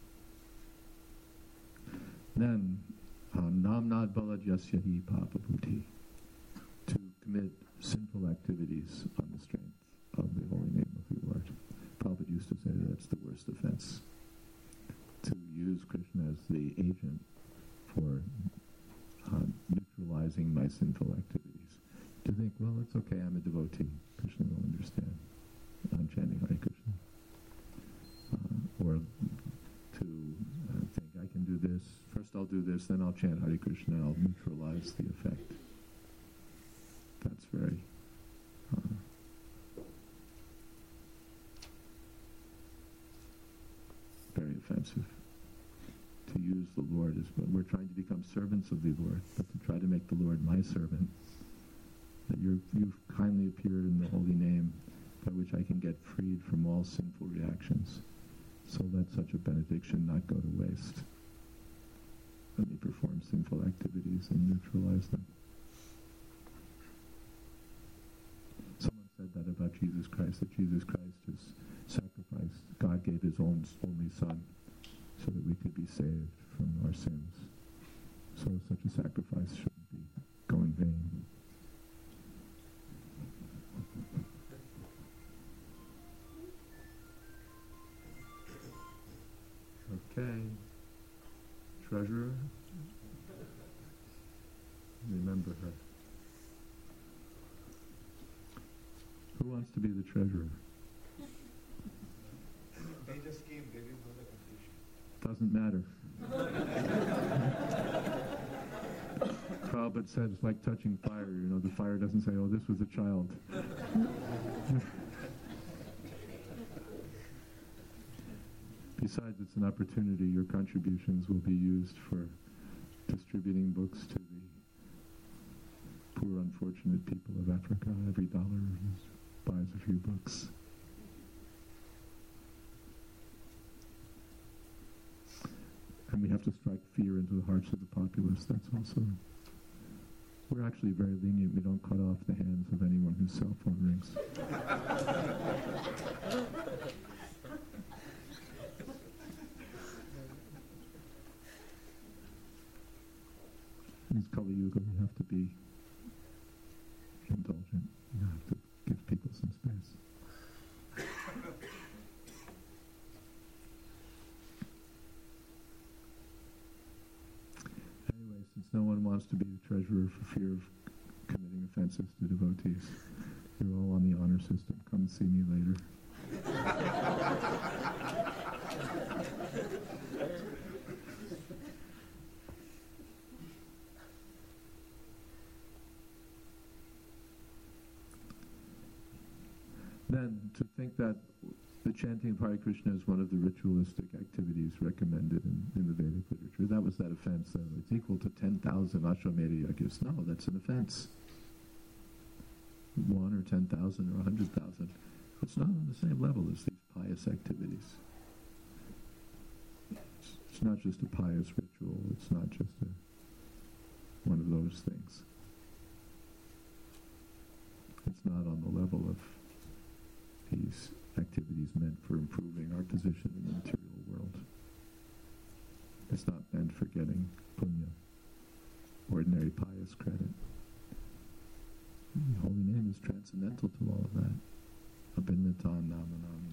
Then, uh, namnad balajyasya hi papabhuti, to commit sinful activities on the strength of the holy name of the Lord. Prabhupada used to say that that's the worst offense, to use Krishna as the agent for uh, neutralizing my sinful activities. To think, well, it's okay, I'm a devotee, Krishna will understand. I'm chanting Hare Krishna. Uh, or to uh, think, I can do this, first I'll do this, then I'll chant Hare Krishna, I'll neutralize the effect. That's very uh, very offensive. To use the Lord as, but we're trying to become servants of the Lord, but to try to make the Lord my servant. That you're, you've kindly appeared in the holy name by which I can get freed from all sinful reactions. So let such a benediction not go to waste. Let me perform sinful activities and neutralize them. Someone said that about Jesus Christ, that Jesus Christ is sacrificed. God gave his own only Son so that we could be saved from our sins. So such a sacrifice shouldn't be go in vain. remember her. Who wants to be the treasurer? They just came, they didn't know the condition. Doesn't matter. Prabhupada said it's like touching fire. You know, the fire doesn't say, oh, this was a child. Besides, it's an opportunity. Your contributions will be used for distributing books to the poor, unfortunate people of Africa. Every dollar buys a few books. And we have to strike fear into the hearts of the populace. That's also... We're actually very lenient. We don't cut off the hands of anyone whose cell phone rings. In Kali Yuga, we have to be indulgent. You have to give people some space. Anyway, since no one wants to be the treasurer for fear of committing offenses to devotees, you're all on the honor system. Come see me later. Then, to think that the chanting of Hare Krishna is one of the ritualistic activities recommended in, in the Vedic literature, that was that offense. That it's equal to ten thousand Ashwamedha yajnas. No, that's an offense. One or ten thousand or a hundred thousand. It's not on the same level as these pious activities. It's, it's not just a pious ritual. It's not just a, one of those things. It's not on the level of these activities meant for improving our position in the material world. It's not meant for getting punya, ordinary pious credit. The holy name is transcendental to all of that. Abhinatan namanam.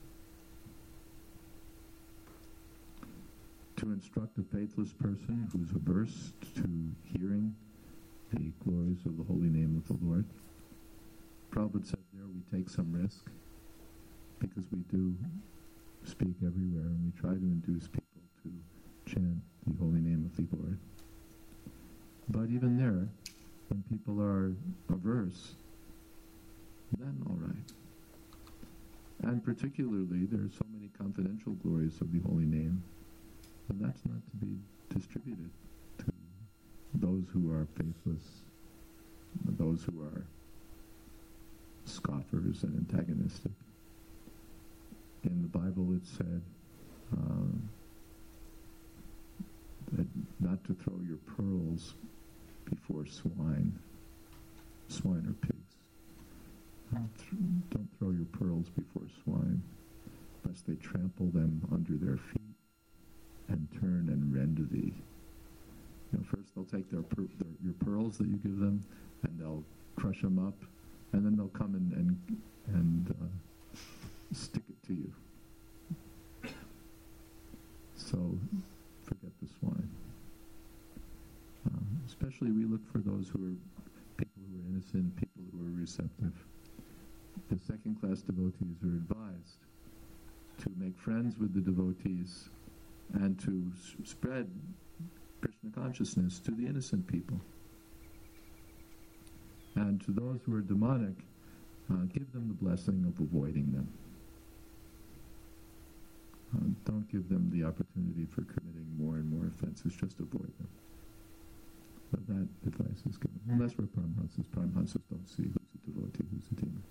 To instruct a faithless person who's averse to hearing the glories of the holy name of the Lord, Prabhupada said there we take some risk, because we do speak everywhere and we try to induce people to chant the holy name of the Lord. But even there, when people are averse, then all right. And particularly, there are so many confidential glories of the holy name, but that's not to be distributed to those who are faithless, those who are scoffers and antagonistic. In the Bible it said uh, that not to throw your pearls before swine, swine or pigs. Don't, th- don't throw your pearls before swine, lest they trample them under their feet and turn and rend thee. You know, first they'll take their, per- their your pearls that you give them, and they'll crush them up, and then they'll come and and, and uh, stick it to you. So, forget the swine. Uh, especially we look for those who are people who are innocent, people who are receptive. The second-class devotees are advised to make friends with the devotees and to s- spread Krishna consciousness to the innocent people. And to those who are demonic, uh, give them the blessing of avoiding them. Uh, don't give them the opportunity for committing more and more offenses, just avoid them. But that advice is given. Unless we're Paramahamsas, Paramahamsas don't see who's a devotee, who's a demon.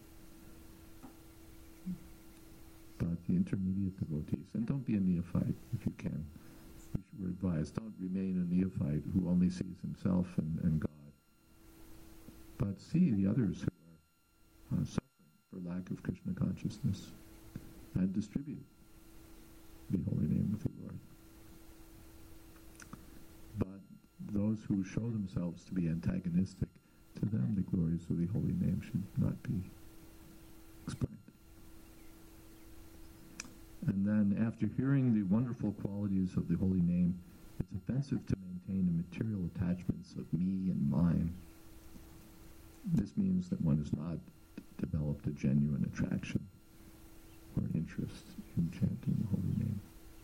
But the intermediate devotees, and don't be a neophyte if you can. We're advised, don't remain a neophyte who only sees himself and, and God. But see the others who are uh, suffering for lack of Krishna consciousness and distribute the holy name of the Lord. But those who show themselves to be antagonistic, to them the glories of the holy name should not be explained. And then after hearing the wonderful qualities of the holy name, it's offensive to maintain maintain the material attachments of me and mine, this means that one has not developed a genuine attraction or interest in chanting the holy name.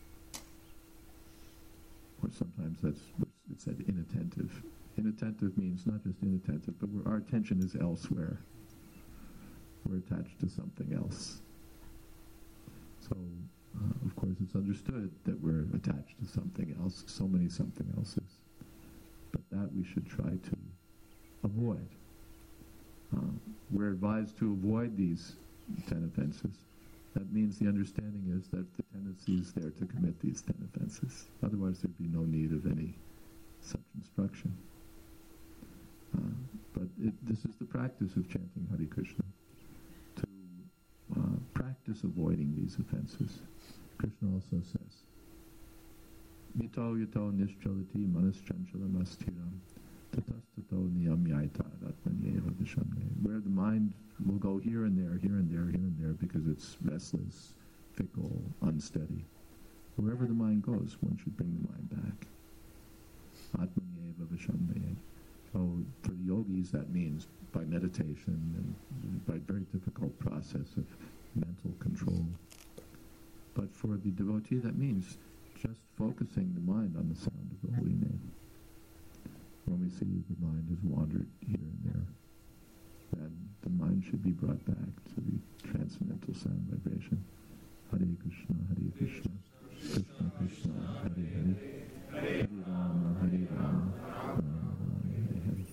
Or sometimes that's it's said inattentive. Inattentive means not just inattentive, but where our attention is elsewhere. We're attached to something else. So, uh, of course, it's understood that we're attached to something else, so many something else's. But that we should try to avoid. Uh, we're advised to avoid these ten offenses. That means the understanding is that the tendency is there to commit these ten offenses. Otherwise, there'd be no need of any such instruction. Uh, but it, this is the practice of chanting Hare Krishna, to uh, practice avoiding these offenses. Krishna also says, Mito yato nischalati manaschanchalam astiram tatastato niyamyaita ratmanyeva vishamne. Where the mind will go here and there, here and there, here and there, because it's restless, fickle, unsteady. Wherever the mind goes, one should bring the mind back. Atmanyeva vishamne. So for the yogis, that means by meditation and by very difficult process of mental control. But for the devotee, that means just focusing the mind on the sound of the holy name. When we see the mind has wandered here and there, then the mind should be brought back to the transcendental sound vibration. Hare Krishna, Hare Krishna, Krishna Krishna, Hare Hare, Hare Rama, Hare Rama, Rama Rama, Hare Hare.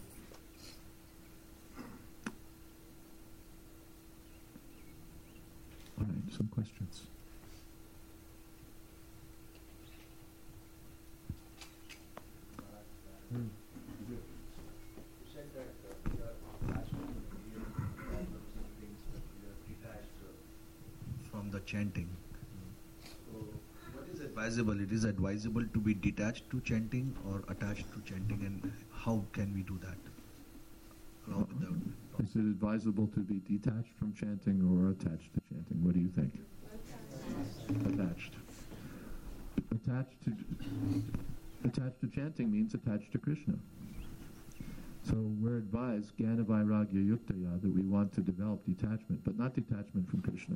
All right, some questions. Hmm. From the chanting. So, what is advisable? It is advisable to be detached to chanting or attached to chanting, and how can we do that? Along with the Is it advisable to be detached from chanting or attached to chanting? What do you think? Attached. Attached to attached to chanting means attached to Krishna. So we're advised, Jnana Vairagya Yuktaya, that we want to develop detachment, but not detachment from Krishna.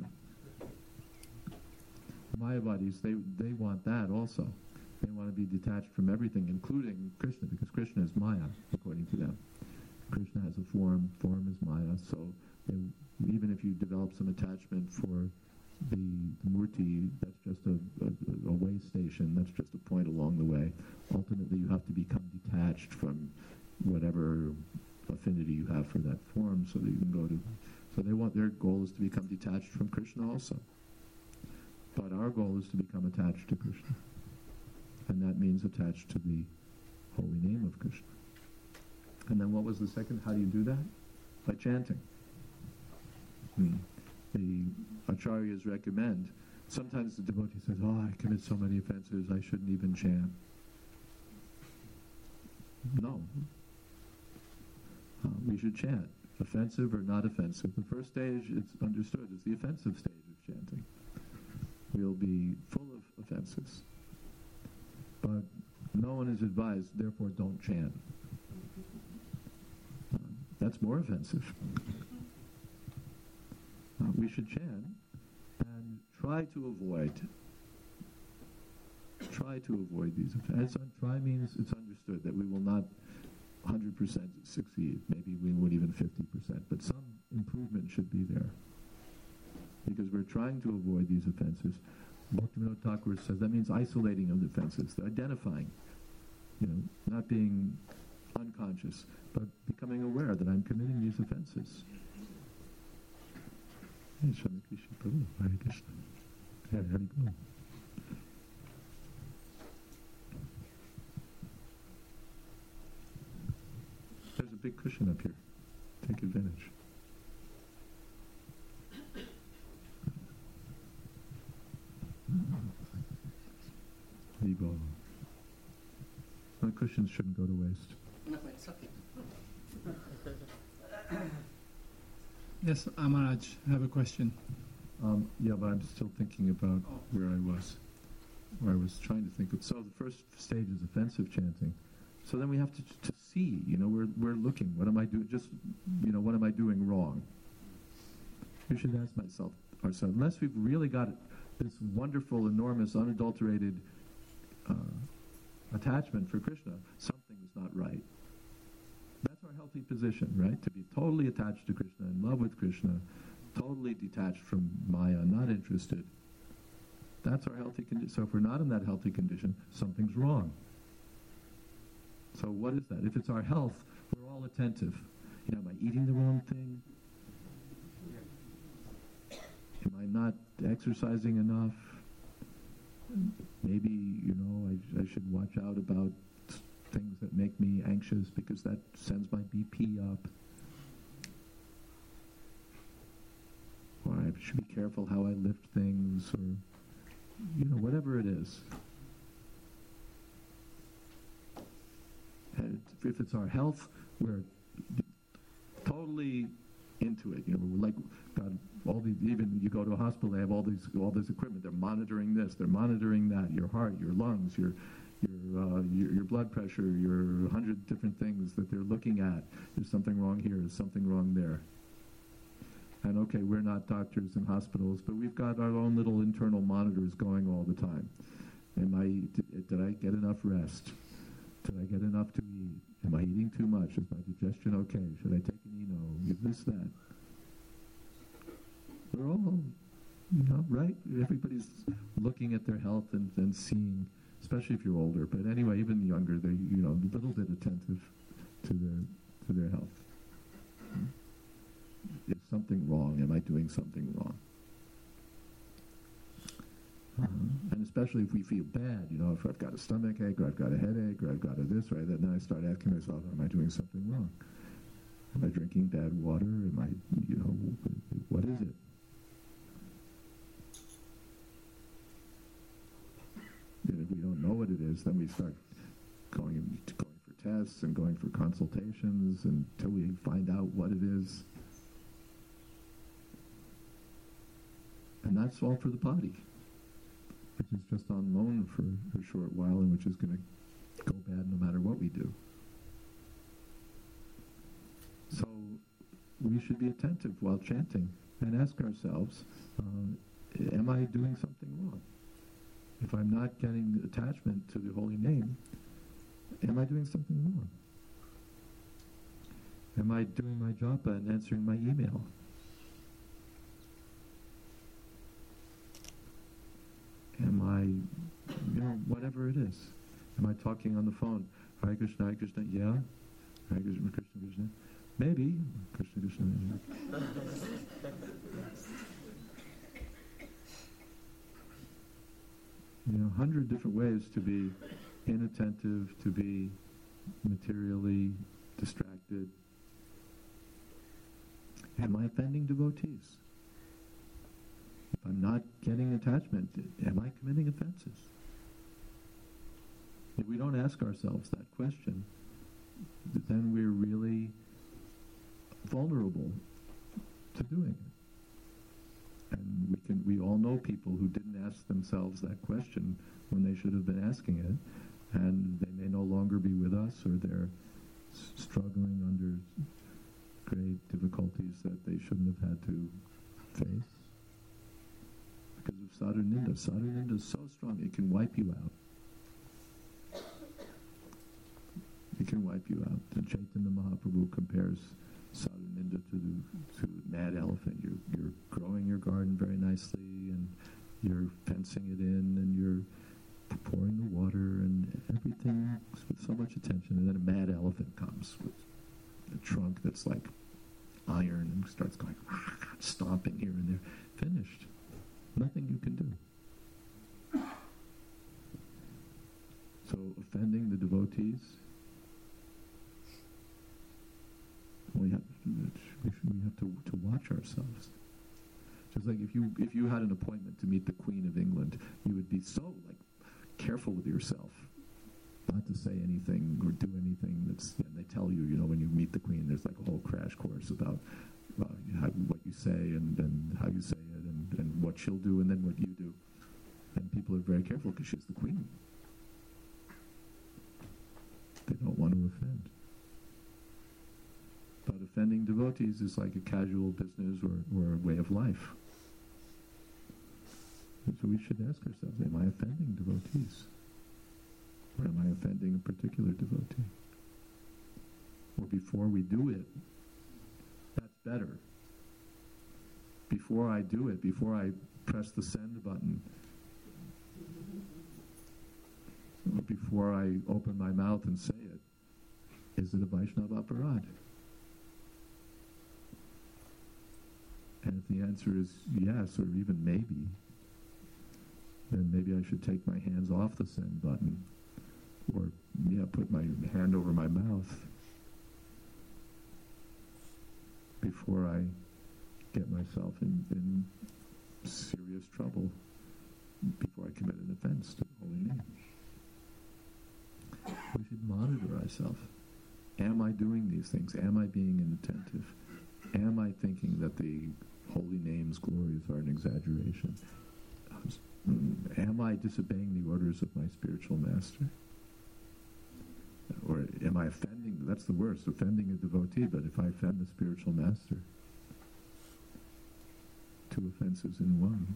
Mayavadis, they, they want that also. They want to be detached from everything, including Krishna, because Krishna is Maya, according to them. Krishna has a form, form is Maya, so they, even if you develop some attachment for the, the Murti, that's just a, a, a way station, that's just a point along the way. Ultimately, you have to become detached from whatever affinity you have for that form so that you can go to... So they want, their goal is to become detached from Krishna also. But our goal is to become attached to Krishna. And that means attached to the holy name of Krishna. And then what was the second? How do you do that? By chanting. Hmm. The acharyas recommend. Sometimes the devotee says, oh, I commit so many offenses, I shouldn't even chant. No. Uh, we should chant, offensive or not offensive. The first stage, it's understood, is the offensive stage of chanting. We'll be full of offenses. But no one is advised, therefore don't chant. Uh, that's more offensive. Uh, we should chant and try to avoid, try to avoid these offenses. Try means it's understood that we will not one hundred percent succeed. Maybe we won't even fifty percent, but some improvement should be there. Because we're trying to avoid these offenses. Bhaktivinoda Thakur says that means isolating of the offenses, identifying, you know, not being unconscious, but becoming aware that I'm committing these offenses. Hey, Shami Krishna Prabhu, Hare Krishna. Hare Hare go. There's a big cushion up here. Take advantage. Vivo. The cushions shouldn't go to waste. No, it's okay. Yes, Amaraj, I have a question. Um, yeah, but I'm still thinking about where I was, where I was trying to think of. So the first stage is offensive chanting. So then we have to, to see, you know, we're, we're looking, what am I doing, just, you know, what am I doing wrong? We should ask myself, ourselves, unless we've really got this wonderful, enormous, unadulterated uh, attachment for Krishna, something is not right. That's our healthy position, right? To be totally attached to Krishna, in love with Krishna, totally detached from Maya, not interested. That's our healthy condition. So if we're not in that healthy condition, something's wrong. So what is that? If it's our health, we're all attentive. You know, am I eating the wrong thing? Am I not exercising enough? Maybe, you know, I, I should watch out about things that make me anxious because that sends my B P up. Or I should be careful how I lift things, or, you know, whatever it is. And if it's our health, we're totally into it. You know, we're like, God, all the, even you go to a hospital, they have all these, all this equipment. They're monitoring this, they're monitoring that, your heart, your lungs, your, your, uh, your, your blood pressure, your hundred different things that they're looking at. There's something wrong here, there's something wrong there. And okay, we're not doctors in hospitals, but we've got our own little internal monitors going all the time. Am I, did, did I get enough rest? Did I get enough to eat? Am I eating too much? Is my digestion okay? Should I take an Eno? Is this, that? We're all, you know, right? Everybody's looking at their health and, and seeing, especially if you're older. But anyway, even younger, they, you know, a little bit attentive to their to their health. Is something wrong? Am I doing something wrong? Uh, and especially if we feel bad, you know, if I've got a stomach ache, or I've got a headache, or I've got a this, or that, then I start asking myself, am I doing something wrong? Am I drinking bad water? Am I, you know, what is it? And if we don't know what it is, then we start going going for tests and going for consultations until we find out what it is. And that's all for the body, which is just on loan for a short while and which is going to go bad no matter what we do. So we should be attentive while chanting and ask ourselves, uh, am I doing something wrong? If I'm not getting attachment to the holy name, am I doing something wrong? Am I doing my japa and answering my email? Am I, you know, whatever it is. Am I talking on the phone? Hare Krishna, Hare Krishna, yeah. Hare Krishna, Krishna, Krishna. Maybe. Krishna, Krishna. You know, a hundred different ways to be inattentive, to be materially distracted. Am I offending devotees? If I'm not getting attachment, am I committing offenses? If we don't ask ourselves that question, then we're really vulnerable to doing it. And we can we all know people who didn't ask themselves that question when they should have been asking it, and they may no longer be with us, or they're s- struggling under great difficulties that they shouldn't have had to face. Because of sadhu-ninda. Sadhu-ninda is so strong, it can wipe you out. It can wipe you out. And Chaitanya Mahaprabhu compares sadhu-ninda to the to mad elephant. You're, you're growing your garden very nicely, and you're fencing it in, and you're pouring the water, and everything with so much attention. And then a mad elephant comes with a trunk that's like iron and starts going, stomping here and there. Finished. Nothing you can do. So offending the devotees, we have, we have to, to watch ourselves. Just like if you if you had an appointment to meet the Queen of England, you would be so like careful with yourself not to say anything or do anything that's. And they tell you, you know, when you meet the Queen, there's like a whole crash course about uh, how, what you say and, and how you say it and, and what she'll do and then what you do. And people are very careful because she's the Queen. They don't offending devotees is like a casual business or, or a way of life. So we should ask ourselves, am I offending devotees? Or am I offending a particular devotee? Or before we do it, that's better. Before I do it, before I press the send button, or before I open my mouth and say it, is it a Vaishnava aparad? And if the answer is yes, or even maybe, then maybe I should take my hands off the send button, or yeah, put my hand over my mouth before I get myself in, in serious trouble, before I commit an offense to the holy name. We should monitor ourselves. Am I doing these things? Am I being inattentive? Am I thinking that the holy name's glories are an exaggeration? Am I disobeying the orders of my spiritual master? Or am I offending? That's the worst, offending a devotee, but if I offend the spiritual master, two offenses in one.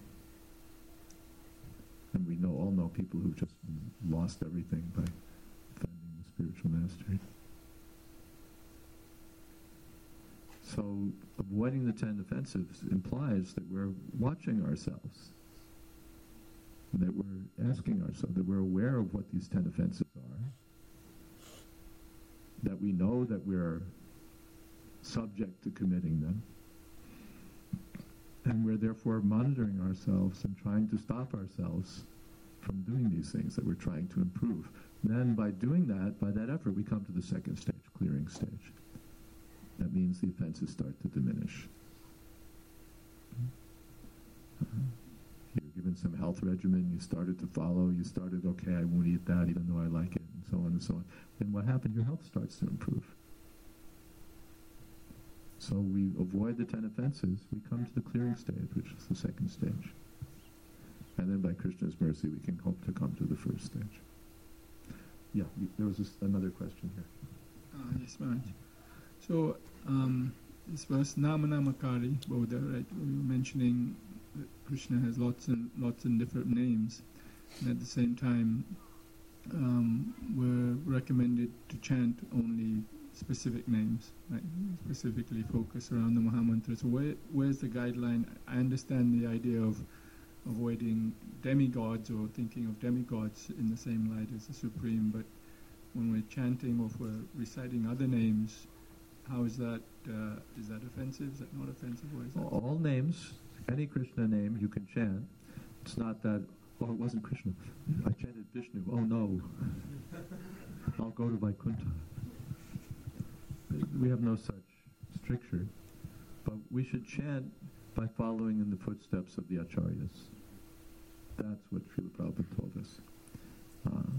And we know all know people who've just lost everything by offending the spiritual master. So avoiding the ten offenses implies that we're watching ourselves, that we're asking ourselves, that we're aware of what these ten offenses are, that we know that we're subject to committing them, and we're therefore monitoring ourselves and trying to stop ourselves from doing these things that we're trying to improve. Then by doing that, by that effort, we come to the second stage, clearing stage. That means the offenses start to diminish. Uh-huh. You're given some health regimen, you started to follow, you started, okay, I won't eat that even though I like it, and so on and so on. Then what happened? Your health starts to improve. So we avoid the ten offenses, we come to the clearing stage, which is the second stage. And then by Krishna's mercy, we can hope to come to the first stage. Yeah, you, there was this, another question here. Uh, yes, Maharaj. So, um, this verse, Namanamakari Bodha, right? We were mentioning that Krishna has lots and lots and different names, and at the same time, um, we're recommended to chant only specific names, right? Specifically focus around the Mahamantra. So, where, where's the guideline? I understand the idea of avoiding demigods or thinking of demigods in the same light as the Supreme, but when we're chanting or if we're reciting other names, how is that, uh, is that offensive? Is that not offensive? Or is that all names, any Krishna name you can chant. It's not that, oh, it wasn't Krishna. I chanted Vishnu. Oh no. I'll go to Vaikuntha. We have no such stricture. But we should chant by following in the footsteps of the Acharyas. That's what Srila Prabhupada told us. Uh,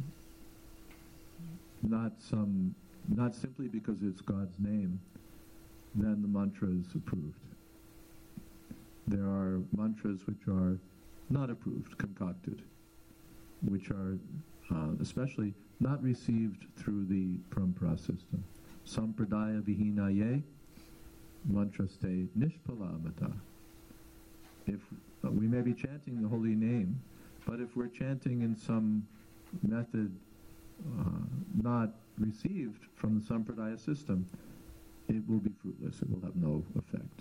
not some, not simply because it's God's name, then the mantra is approved. There are mantras which are not approved, concocted, which are uh, especially not received through the parampara system. Sampradaya vihinaye mantraste nishpalamata. If uh, we may be chanting the holy name, but if we're chanting in some method uh, not received from the Sampradaya system, it will be fruitless. It will have no effect.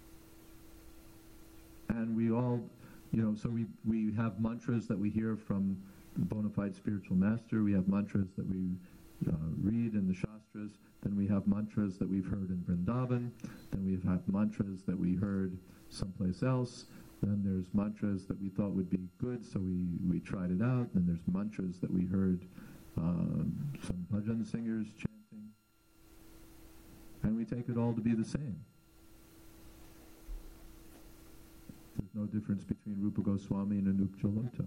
And we all, you know, so we, we have mantras that we hear from the bona fide spiritual master. We have mantras that we uh, read in the Shastras. Then we have mantras that we've heard in Vrindavan. Then we have mantras that we heard someplace else. Then there's mantras that we thought would be good, so we, we tried it out. Then there's mantras that we heard um, some bhajan singers chanting. And we take it all to be the same. There's no difference between Rupa Goswami and Anup Jalota.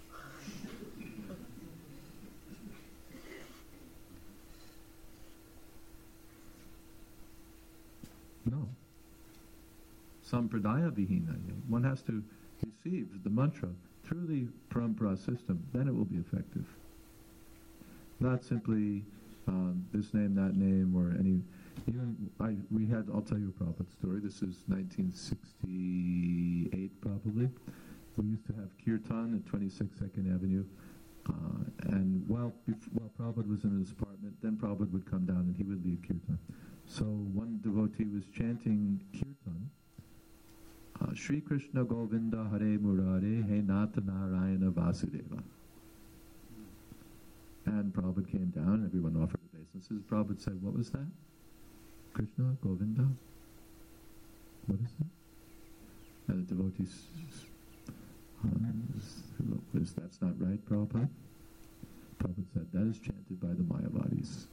No. Sampradaya vihina. One has to receive the mantra through the parampara system, then it will be effective. Not simply um, this name, that name, or any. Even I, we had had, I'll tell you a Prabhupada story. This is nineteen sixty-eight probably. We used to have kirtan at twenty-six second Avenue. Uh, and while, bef- while Prabhupada was in his apartment, then Prabhupada would come down and he would lead kirtan. So one devotee was chanting kirtan. Uh, Shri Krishna Govinda Hare Murare He Nata Narayana Vasudeva. And Prabhupada came down, everyone offered obeisances. Prabhupada said, what was that? Krishna Govinda? What is that? And the devotees, uh, is, that's not right, Prabhupada? Prabhupada said, that is chanted by the Mayavadis.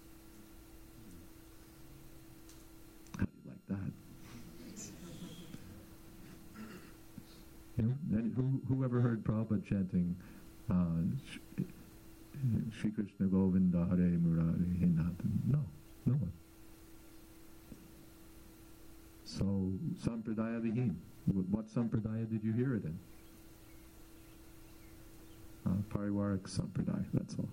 How do you like that? You know, and who, who ever heard Prabhupada chanting uh, Shri Krishna Govinda Hare Murari He Nata? No, no one. So, Sampradaya Vihim. What Sampradaya did you hear it in? Uh, Parivarik Sampradaya, that's all.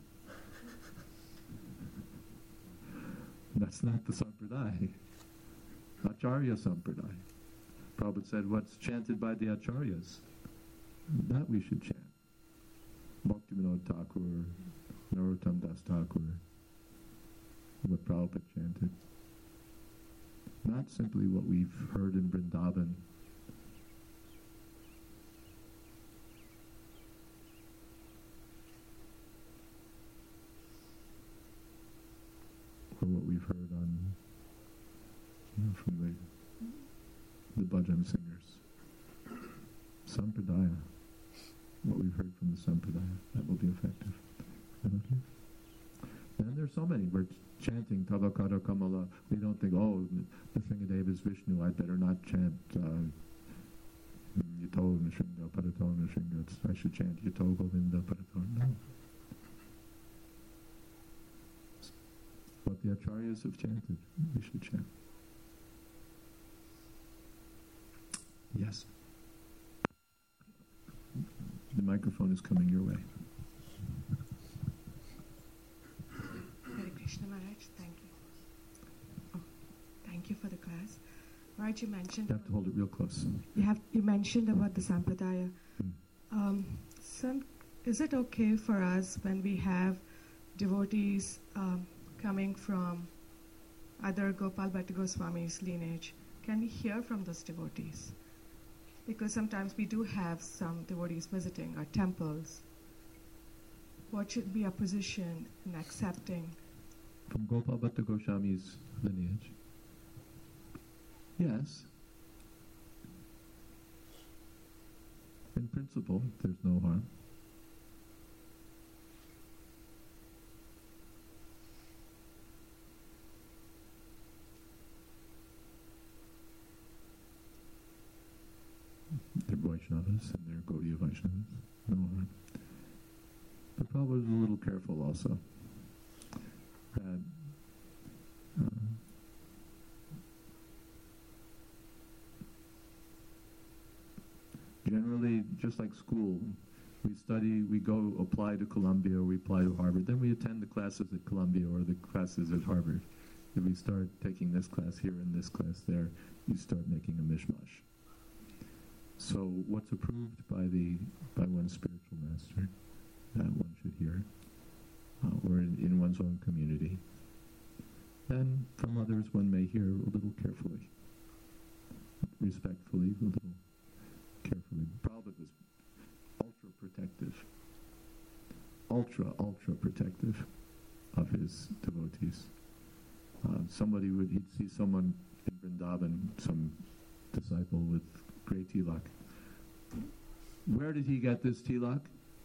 That's not the Sampradaya. Acharya Sampradaya. Prabhupada said, what's chanted by the Acharyas, that we should chant. Bhaktivinoda Thakur, Narottam Das Thakur, what Prabhupada chanted. Not simply what we've heard in Vrindavan. Or what we've heard on, you know, from the the bhajan singers. Sampradaya. What we've heard from the Sampradaya. That will be effective. Okay? And there's so many. We're chanting Tavakara Kamala. We don't think, oh, Nrsingadeva is Vishnu, I'd better not chant uh, Yato Nrsinga, Parato Nrsinga. I should chant Yato Govinda, Parato. No. What the Acharyas have chanted, we should chant. Yes. The microphone is coming your way. Hare Krishna Maharaj, thank you. Oh, thank you for the class. Maharaj, you mentioned... You have to hold it real close. You have you mentioned about the Sampradaya. Hmm. Um, some, is it okay for us when we have devotees um, coming from other Gopal Bhatta Goswami's lineage? Can we hear from those devotees? Because sometimes we do have some devotees visiting our temples. What should be our position in accepting? From Gopal Bhatta Goswami's lineage? Yes. In principle, there's no harm. They're Vaishnavas and they're Gaudiya Vaishnavas. No harm. But Prabhupada was a little careful also. That, uh, generally, just like school, we study, we go apply to Columbia or we apply to Harvard. Then we attend the classes at Columbia or the classes at Harvard. If we start taking this class here and this class there, you start making a mishmash. So what's approved by the by one's spiritual master, that one should hear, uh, or in, in one's own community. And from others one may hear a little carefully, respectfully, a little carefully. Prabhupada was ultra protective, ultra, ultra protective of his devotees. Uh, somebody would, he'd see someone in Vrindavan, some disciple with great tilak. Where did he get this tilak?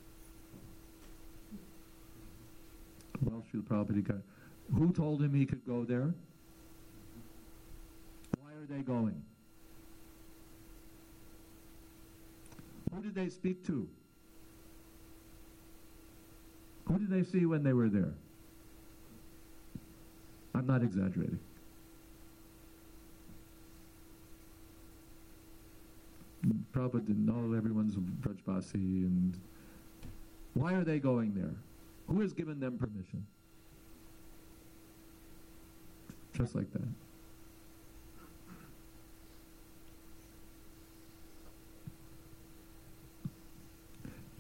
Well, Srila Prabhupada got. Who told him he could go there? Why are they going? Who did they speak to? Who did they see when they were there? I'm not exaggerating. Prabhupada didn't know everyone's Brajbasi, and why are they going there? Who has given them permission? Just like that.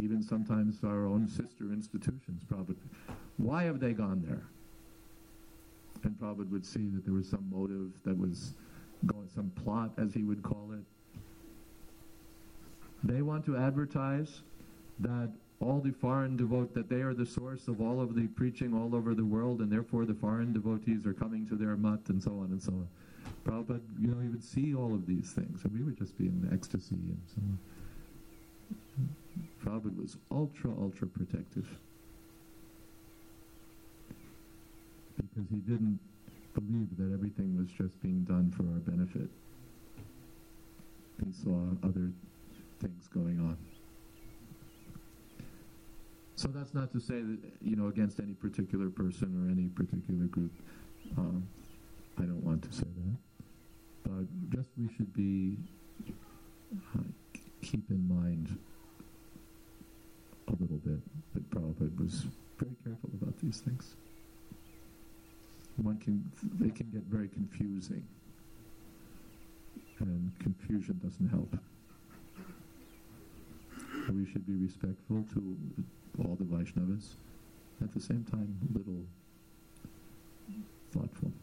even sometimes our own sister institutions, Prabhupada. Why have they gone there? And Prabhupada would see that there was some motive that was going, some plot, as he would call it. They want to advertise that all the foreign devotees, that they are the source of all of the preaching all over the world, and therefore the foreign devotees are coming to their mutt, and so on and so on. Prabhupada, you know, he would see all of these things, and we would just be in ecstasy and so on. Prabhupada was ultra, ultra protective. Because he didn't believe that everything was just being done for our benefit. He saw other things going on. So that's not to say that, you know, against any particular person or any particular group. Um, I don't want to say that. But just we should be, uh, keep in mind a little bit that Prabhupada was very careful about these things. One can, they can get very confusing, and confusion doesn't help. So we should be respectful to all the Vaishnavas, at the same time a little thoughtful.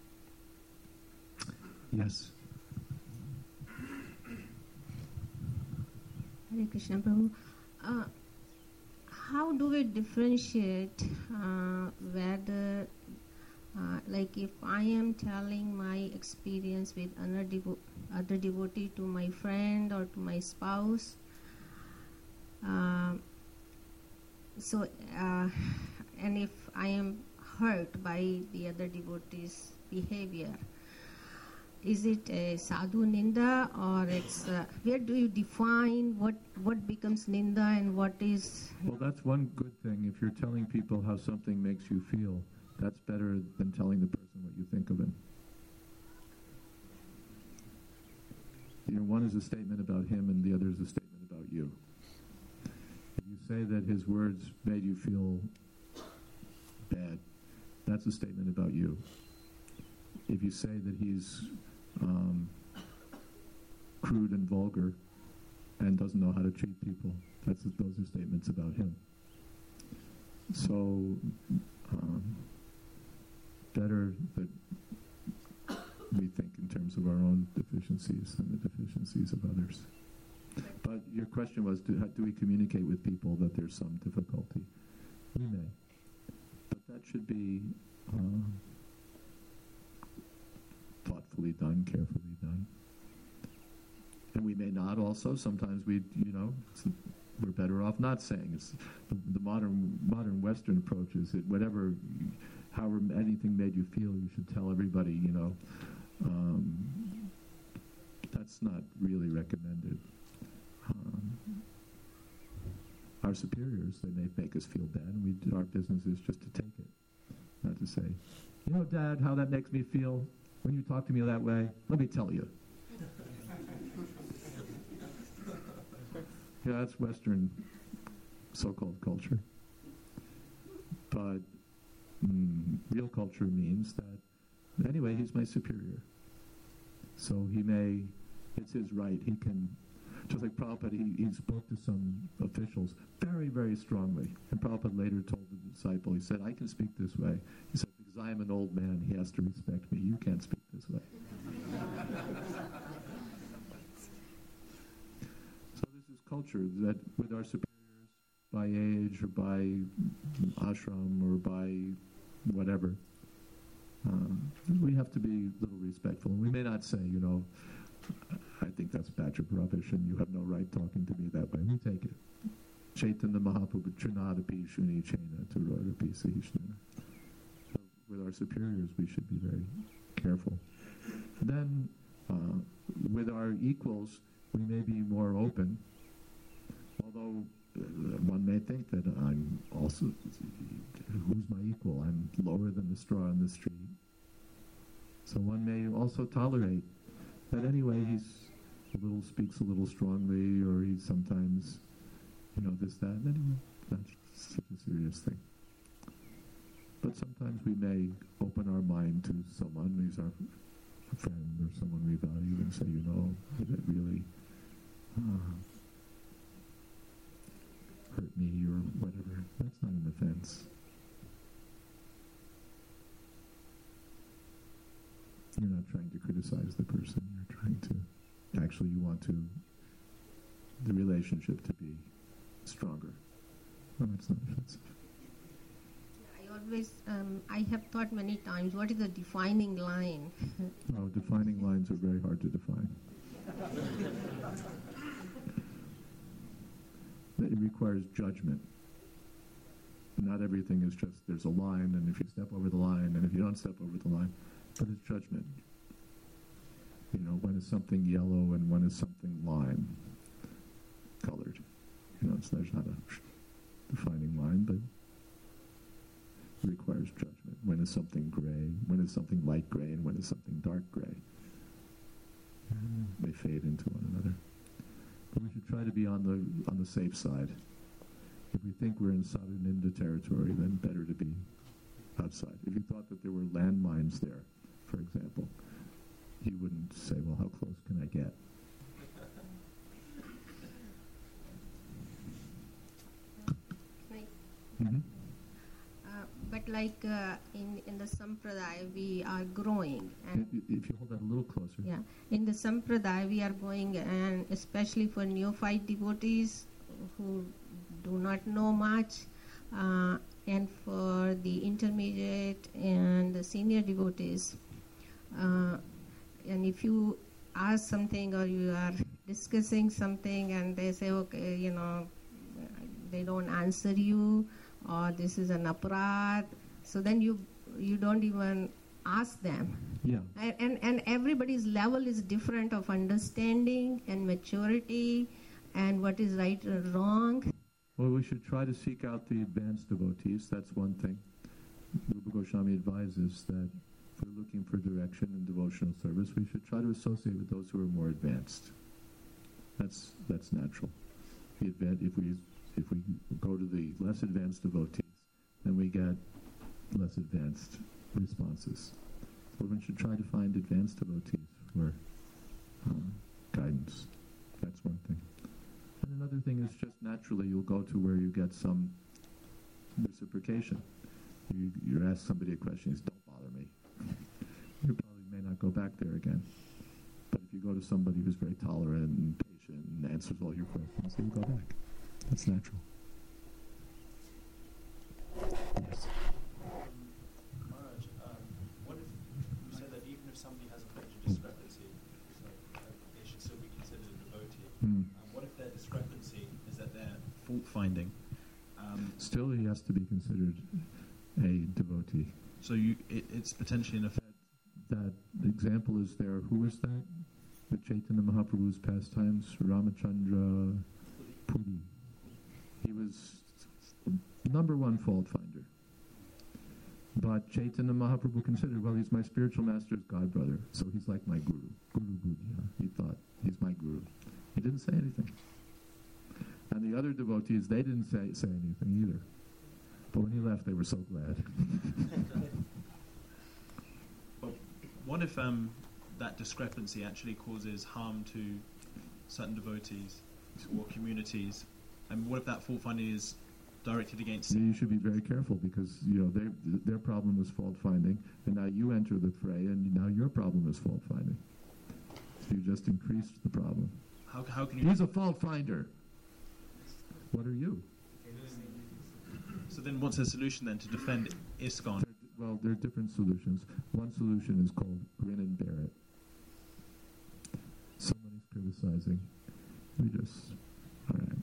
Yes? Hare Krishna Prabhu. Uh, how do we differentiate uh, whether, uh, like if I am telling my experience with another, devo- other devotee to my friend or to my spouse, uh, so, uh, and if I am hurt by the other devotee's behavior, is it a sadhu ninda, or it's, uh, where do you define what, what becomes ninda and what is... Well, that's one good thing. If you're telling people how something makes you feel, that's better than telling the person what you think of him. You know, one is a statement about him and the other is a statement about you. If you say that his words made you feel bad, that's a statement about you. If you say that he's um, crude and vulgar and doesn't know how to treat people, that's those are statements about him. So, um, better that we think in terms of our own deficiencies than the deficiencies of others. But your question was, do, how, do we communicate with people that there's some difficulty? We may. But that should be uh, thoughtfully done, carefully done. And we may not also. Sometimes we, you know, we're better off not saying. It's the, the modern modern Western approach is that whatever, however anything made you feel, you should tell everybody, you know. Um, that's not really recommended. Um, our superiors, they may make us feel bad, and we, our business is just to take it. Not to say, you know, Dad, how that makes me feel when you talk to me that way? Let me tell you. Yeah, that's Western so-called culture. But mm, real culture means that, anyway, he's my superior. So he may, it's his right, he can, just like Prabhupada, he, he spoke to some officials very, very strongly. And Prabhupada later told the disciple, he said, I can speak this way. He said, because I am an old man, he has to respect me. You can't speak this way. So this is culture, that with our superiors, by age or by ashram or by whatever, um, we have to be a little respectful. And we may not say, you know, I think that's a batch of rubbish and you have no right talking to me that way. We take it. Chaitanya Mahaprabhu, Trinadapi, Shuni, Chena, Turodapi, Sahishnana. So with our superiors, we should be very careful. Then, uh, with our equals, we may be more open, although uh, one may think that I'm also, who's my equal? I'm lower than the straw in the street. So one may also tolerate that anyway he's a little, speaks a little strongly, or he's sometimes, you know, this, that, anyway, not such a serious thing. But sometimes we may open our mind to someone who's our friend or someone we value and say, you know, that really uh, hurt me or whatever. That's not an offense. You're not trying to criticize the person. You're trying to, actually you want to, the relationship to be stronger. Well, that's not offensive. I always, um, I have thought many times, what is the defining line? Oh, defining lines are very hard to define. It requires judgment. Not everything is just, there's a line, and if you step over the line, and if you don't step over the line, but it's judgment. You know, when is something yellow and when is something lime colored? You know, so there's not a defining line, but it requires judgment. When is something gray? When is something light gray? And when is something dark gray? They fade into one another. But we should try to be on the on the safe side. If we think we're in southern India territory, then better to be outside. If you thought that there were landmines there, for example, you wouldn't say, well, how close can I get? Mm-hmm. Uh, but like uh, in, in the Sampradaya, we are growing. And If you hold that a little closer. yeah, in the Sampradaya, we are going, and especially for neophyte devotees who do not know much, uh, and for the intermediate and the senior devotees. Uh, and if you ask something or you are discussing something and they say, okay, you know, they don't answer you, or this is an aparad, so then you you don't even ask them. Yeah. And, and, and everybody's level is different of understanding and maturity and what is right or wrong. Well, we should try to seek out the advanced devotees. That's one thing. Rupa Goswami advises that if we're looking for direction in devotional service, we should try to associate with those who are more advanced. That's that's natural. The advan- if we if we go to the less advanced devotees, then we get less advanced responses. So one should try to find advanced devotees for uh, guidance. That's one thing. And another thing is just naturally you'll go to where you get some reciprocation. You, you ask somebody a question, he's, don't bother me. You probably may not go back there again. But if you go to somebody who's very tolerant and patient and answers all your questions, you'll go back. That's natural. Yes. Maharaj, um, what if you say that even if somebody has a major discrepancy, so uh, they should still be considered a devotee? Mm. Um, what if their discrepancy is that they're fault finding? Um, Still, he has to be considered a devotee. so you, it, it's potentially an offense. That example is there. Who was that? The Chaitanya Mahaprabhu's pastimes, Ramachandra Puri. He was number one fault finder. But Chaitanya Mahaprabhu considered, well, he's my spiritual master's godbrother, so he's like my guru. Guru Budhya. He thought, he's my guru. He didn't say anything. And the other devotees, they didn't say, say anything either. But when he left, they were so glad. But what if um, that discrepancy actually causes harm to certain devotees or communities? And what if that fault finding is directed against? So you should be very careful because, you know, they, their problem is fault finding, and now you enter the fray, and now your problem is fault finding. So you just increased the problem. How, how can you? He's a fault finder. What are you? So then, what's the solution then to defend ISKCON? There- Well, there are different solutions. One solution is called grin and bear it. Someone is criticizing. We just, all right.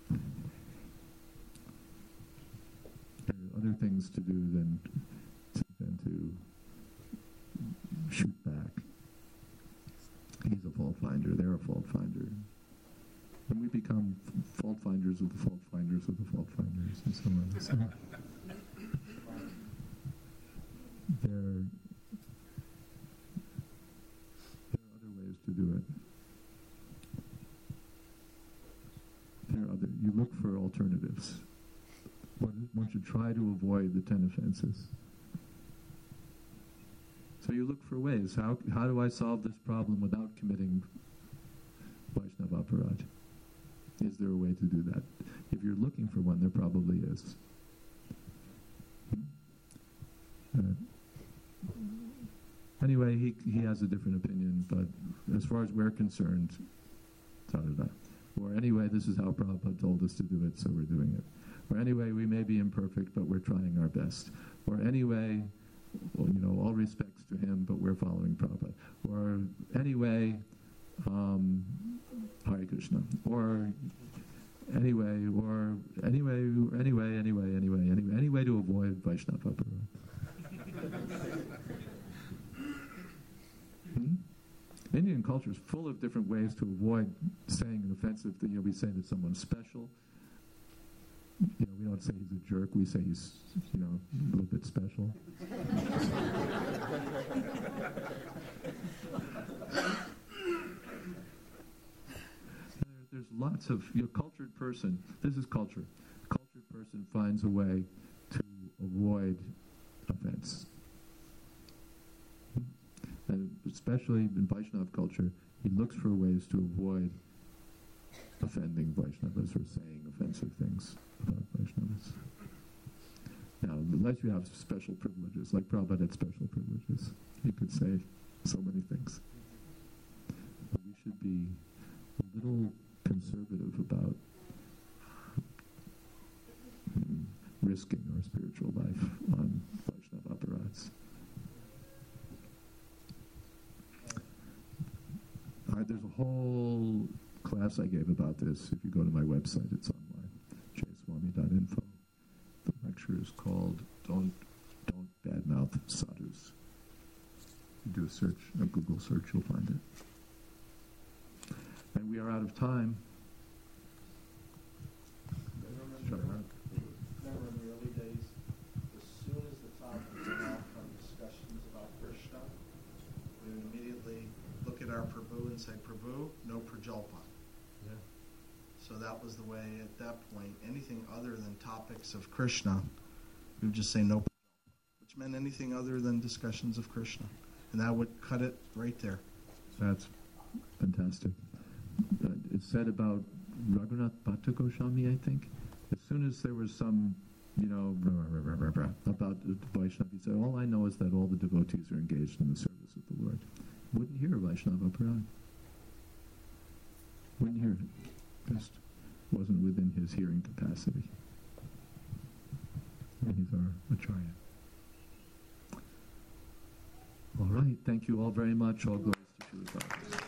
There are other things to do than to, than to shoot back. He's a fault finder. They're a fault finder. And we become f- fault finders of the fault finders of the fault finders, and so on. So there, there are other ways to do it. There are other. You look for alternatives. One, one should try to avoid the ten offenses. So you look for ways. How how do I solve this problem without committing Vaishnava aparad? Is there a way to do that? If you're looking for one, there probably is. Uh, anyway, he he has a different opinion, but as far as we're concerned, da-da-da. Or anyway, this is how Prabhupada told us to do it, so we're doing it. Or anyway, we may be imperfect, but we're trying our best. Or anyway, well, you know, all respects to him, but we're following Prabhupada. Or anyway, um, Hare Krishna. Or anyway, or anyway, anyway, anyway, anyway, anyway, any way to avoid Vaishnava Aparad. hmm? Indian culture is full of different ways to avoid saying an offensive thing. You know, we say that someone's special. You know, we don't say he's a jerk. We say he's, you know, a little bit special. there, there's lots of, you know, cultured person. This is culture. Cultured person finds a way to avoid offense. And especially in Vaishnava culture, he looks for ways to avoid offending Vaishnavas or saying offensive things about Vaishnavas. Now, unless you have special privileges, like Prabhupada had special privileges, he could say so many things. But we should be a little conservative about mm, risking our spiritual life on Vaishnava Aparads. Uh, there's a whole class I gave about this. If you go to my website, it's online, j swami dot info. The lecture is called Don't Don't Badmouth Sadhus. You do a search, a Google search, you'll find it. And we are out of time. Remember, remember in the early days, as soon as the topic came out from discussions about Krishna, we would immediately look at our Prabhu and say, Prabhu, no Prajalpa. Yeah. So that was the way at that point. Anything other than topics of Krishna, we would just say no Prajalpa, which meant anything other than discussions of Krishna. And that would cut it right there. That's fantastic. Uh, it's said about Raghunath Bhatta Goswami, I think. As soon as there was some, you know, about the Vaishnava, he said, all I know is that all the devotees are engaged in the service of the Lord. Wouldn't hear Vaishnava Aparad. Wouldn't hear it. Just wasn't within his hearing capacity. And he's our Acharya. All right. Thank you all very much. All glories to Srila Prabhupada.